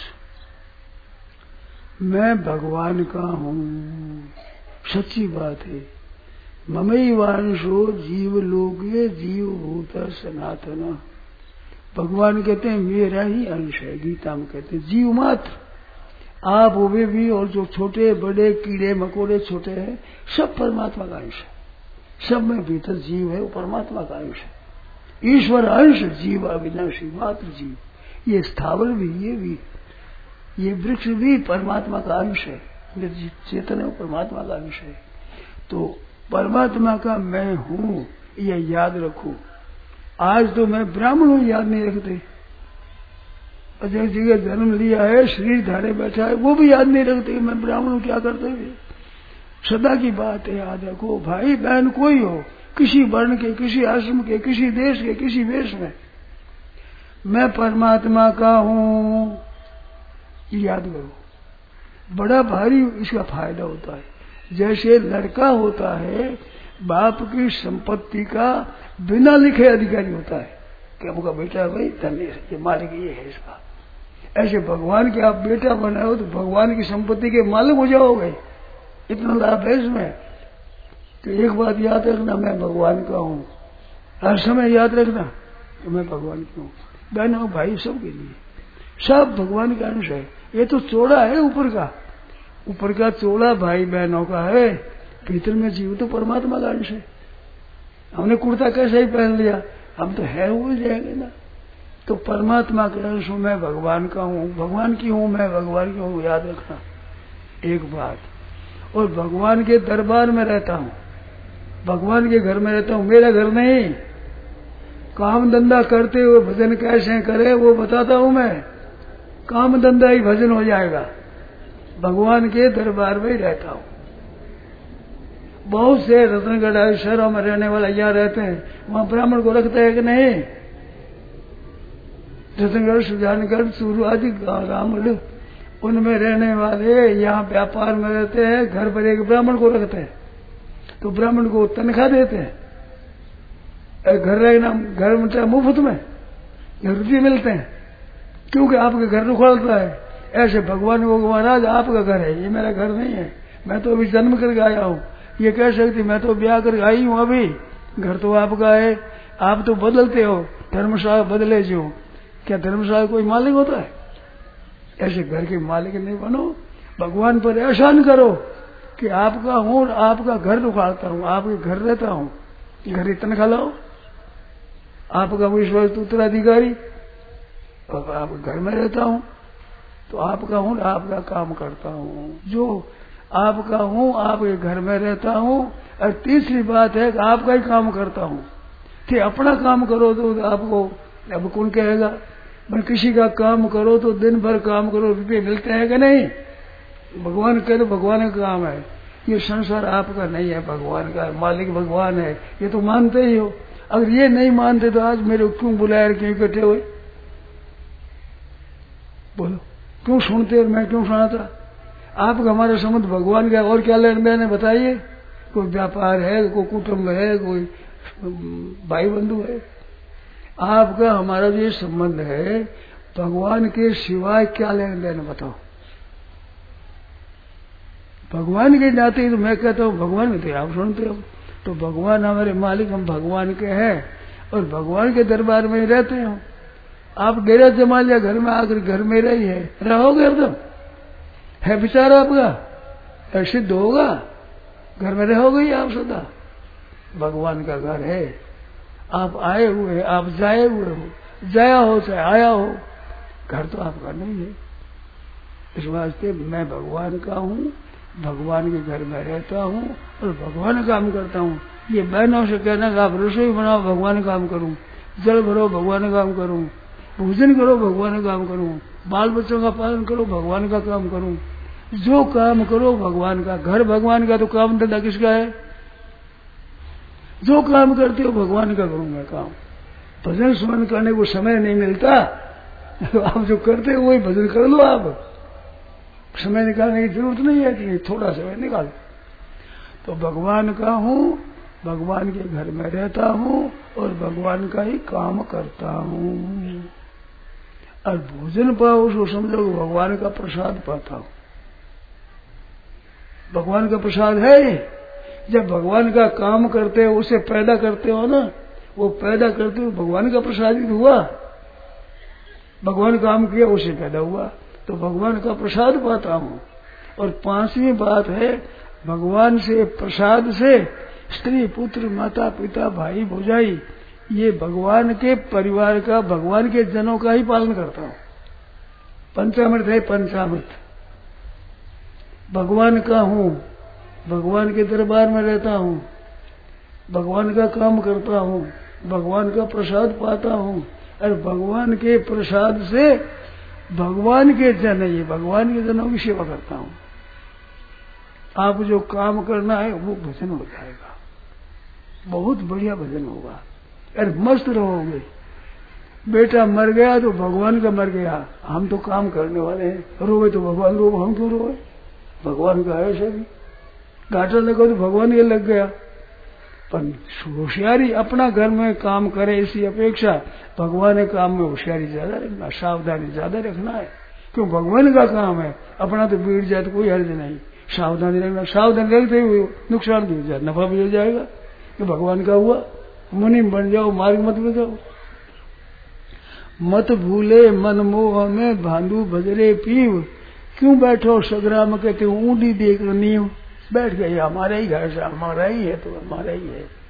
मैं भगवान का हूँ, सच्ची बात है। ममई वांशो जीव लोके जीव भूत सनातन। भगवान कहते हैं मेरा ही अंश है। गीता में कहते हैं जीव मात्र, आप वे भी और जो छोटे बड़े कीड़े मकोड़े छोटे हैं, सब परमात्मा का अंश है। सब में भीतर जीव है, वो परमात्मा का अंश है। ईश्वर अंश जीव अविनाशी मात्र जीव। ये स्थावर भी, ये भी, ये वृक्ष भी परमात्मा का अंश है। ये चेतन है, परमात्मा का अंश है। तो परमात्मा का मैं हूं, ये याद रखो। आज तो मैं ब्राह्मण हूं याद नहीं रखते। अजय जी का जन्म लिया है, शरीर धारे बैठा है, वो भी याद नहीं रखते मैं ब्राह्मण हूं, क्या करते हुए। सदा की बात है, याद रखो। भाई बहन कोई हो, किसी वर्ण के, किसी आश्रम के, किसी देश के, किसी वेश में, मैं परमात्मा का हूं, याद करो। बड़ा भारी इसका फायदा होता है। जैसे लड़का होता है, बाप की संपत्ति का बिना लिखे अधिकारी होता है कि आपका बेटा भाई धन्य है, ये मालिक ये है इसका। ऐसे भगवान के आप बेटा बनाओ तो भगवान की संपत्ति के मालिक हो जाओगे। इतना लाभ है इसमें। तो एक बात याद रखना, मैं भगवान का हूँ। हर समय याद रखना कि मैं भगवान की हूँ। बहनों भाई सबके लिए, सब भगवान का अंश है। ये तो चौड़ा है ऊपर का, ऊपर का चौड़ा भाई बहनों का है, भीतर में जीव तो परमात्मा का अंश है। हमने कुर्ता कैसे ही पहन लिया, हम तो है हो जाएंगे ना। तो परमात्मा के अंश हूँ, मैं भगवान का हूँ, भगवान की हूँ, मैं भगवान की हूँ, याद रखना एक बात। और भगवान के दरबार में रहता हूँ, भगवान के घर में रहता हूँ, मेरा घर नहीं। काम धंधा करते हुए भजन कैसे करे वो बताता हूँ मैं। काम धंधा ही भजन हो जाएगा। भगवान के दरबार में ही रहता हूँ। बहुत से रतनगढ़ शहरों में रहने वाले यहाँ रहते हैं, वहाँ ब्राह्मण को रखते हैं कि नहीं? रतनगढ़, सुजानगढ़, चूरू आदि रामगढ़, उनमें रहने वाले यहाँ व्यापार में रहते हैं, घर पर एक ब्राह्मण को रखते हैं, तो ब्राह्मण को तनख्वाह देते हैं। घर रहना, घर मतलब मुफ्त में, रुपये मिलते हैं, क्योंकि आपके घर उखड़ता है। ऐसे भगवान को महाराज आपका घर है, ये मेरा घर नहीं है, मैं तो अभी जन्म करके आया हूँ। ये कह सकती मैं तो ब्याह करके आई हूँ, अभी घर तो आपका है, आप तो बदलते हो, धर्मशाला बदले जो। क्या धर्मशाला कोई मालिक होता है? ऐसे घर के मालिक नहीं बनो। भगवान पर एहसान करो कि आपका हूँ, आपका घर उखाड़ता हूँ, आपके घर रहता हूँ, घर इतना खा लो, आपका विश्वास उत्तराधिकारी, आप घर में रहता हूँ, तो आपका हूँ, आपका काम करता हूँ। जो आपका हूँ, आपके घर में रहता हूँ। और तीसरी बात है कि आपका ही काम करता हूँ। कि अपना काम करो तो आपको अब कौन कहेगा? पर किसी का काम करो तो दिन भर काम करो, रुपये मिलते हैं कि नहीं? भगवान कह दो भगवान का काम है, ये संसार आपका नहीं है, भगवान का है, मालिक भगवान है, ये तो मानते ही हो। अगर ये नहीं मानते तो आज मेरे क्यों बुलाया, क्यों इकट्ठे हुए? बोलो क्यों सुनते और मैं क्यों सुनाता? आपका हमारा संबंध भगवान का और क्या लेन देन है बताइए? कोई व्यापार है, कोई कुटुंब है, कोई भाई बंधु है? आपका हमारा जो संबंध है भगवान के सिवाय क्या लेन देन बताओ? भगवान के नाते तो मैं कहता हूँ भगवान में, तो आप सुनते हो। तो भगवान हमारे मालिक, हम भगवान के हैं और भगवान के दरबार में ही रहते हैं। आप डेरा जमा लिया, घर में आकर घर में रही है, रहोगे एकदम है विचार आपका, सिद्ध होगा, घर में रहोगे ही आप सदा। भगवान का घर है, आप आए हुए, आप जाए हुए हो, जाया हो चाहे आया हो, घर तो आपका नहीं है। इस वास्ते मैं भगवान का हूँ, भगवान के घर में रहता हूँ और भगवान का काम करता हूँ। ये बहनों से कहना कि आप रसोई बनाओ, भगवान का काम करूँ, जल भरो, भगवान का काम करूँ, भोजन करो, भगवान का काम करूँ, बाल बच्चों का पालन करो, भगवान का काम करूँ। जो काम करो भगवान का, घर भगवान का, तो काम धंधा किसका है? जो काम करते हो भगवान का करूँ मैं काम। भजन सुमन करने को समय नहीं मिलता, तो आप जो करते हो वही भजन कर लो। आप समय निकालने की जरूरत नहीं है कि थोड़ा समय निकालो। तो भगवान का हूँ, भगवान के घर में रहता हूँ और भगवान का ही काम करता हूँ। और भोजन पाओ उसको समझो भगवान का प्रसाद पाता हूँ। भगवान का प्रसाद है। जब भगवान का काम करते हो, उसे पैदा करते हो ना, वो पैदा करते हो भगवान का प्रसाद ही हुआ। भगवान काम किया उसे पैदा हुआ, तो भगवान का प्रसाद पाता हूँ। और पांचवी बात है, भगवान से प्रसाद से स्त्री पुत्र माता पिता भाई भौजाई, ये भगवान के परिवार का, भगवान के जनों का ही पालन करता हूँ। पंचामृत है, पंचामृत भगवान का हूँ, भगवान के दरबार में रहता हूँ, भगवान का काम करता हूँ, भगवान का प्रसाद पाता हूँ। और भगवान के प्रसाद से भगवान के जन, ये भगवान के जनों की सेवा करता हूँ। आप जो काम करना है वो भजन हो जाएगा, बहुत बढ़िया भजन होगा। अरे मस्त रहोगे। बेटा मर गया तो भगवान का मर गया, हम तो काम करने वाले हैं। रोए तो भगवान रो, हम क्यों रोए? भगवान का है सभी। घाटा लगा तो भगवान के लग गया। पर होशियारी अपना घर में काम करे, इसी अपेक्षा भगवान के काम में होशियारी ज्यादा रखना, सावधानी ज्यादा रखना है। क्यों? भगवान का काम है, अपना तो बीड़ जाए तो कोई हर्ज नहीं। सावधानी रखना, सावधानी रखते हुए नुकसान भी हो जाए, नफा भी हो जाएगा। कि भगवान का हुआ, मुनि बन जाओ, मार्ग मत बजाओ। मत भूले मन मोह में भांडू भजरे पीव, क्यों बैठो सगराम कहते ऊंडी देख नींव। बैठ गए, हमारा ही घर से, हमारा ही है तो हमारा ही है।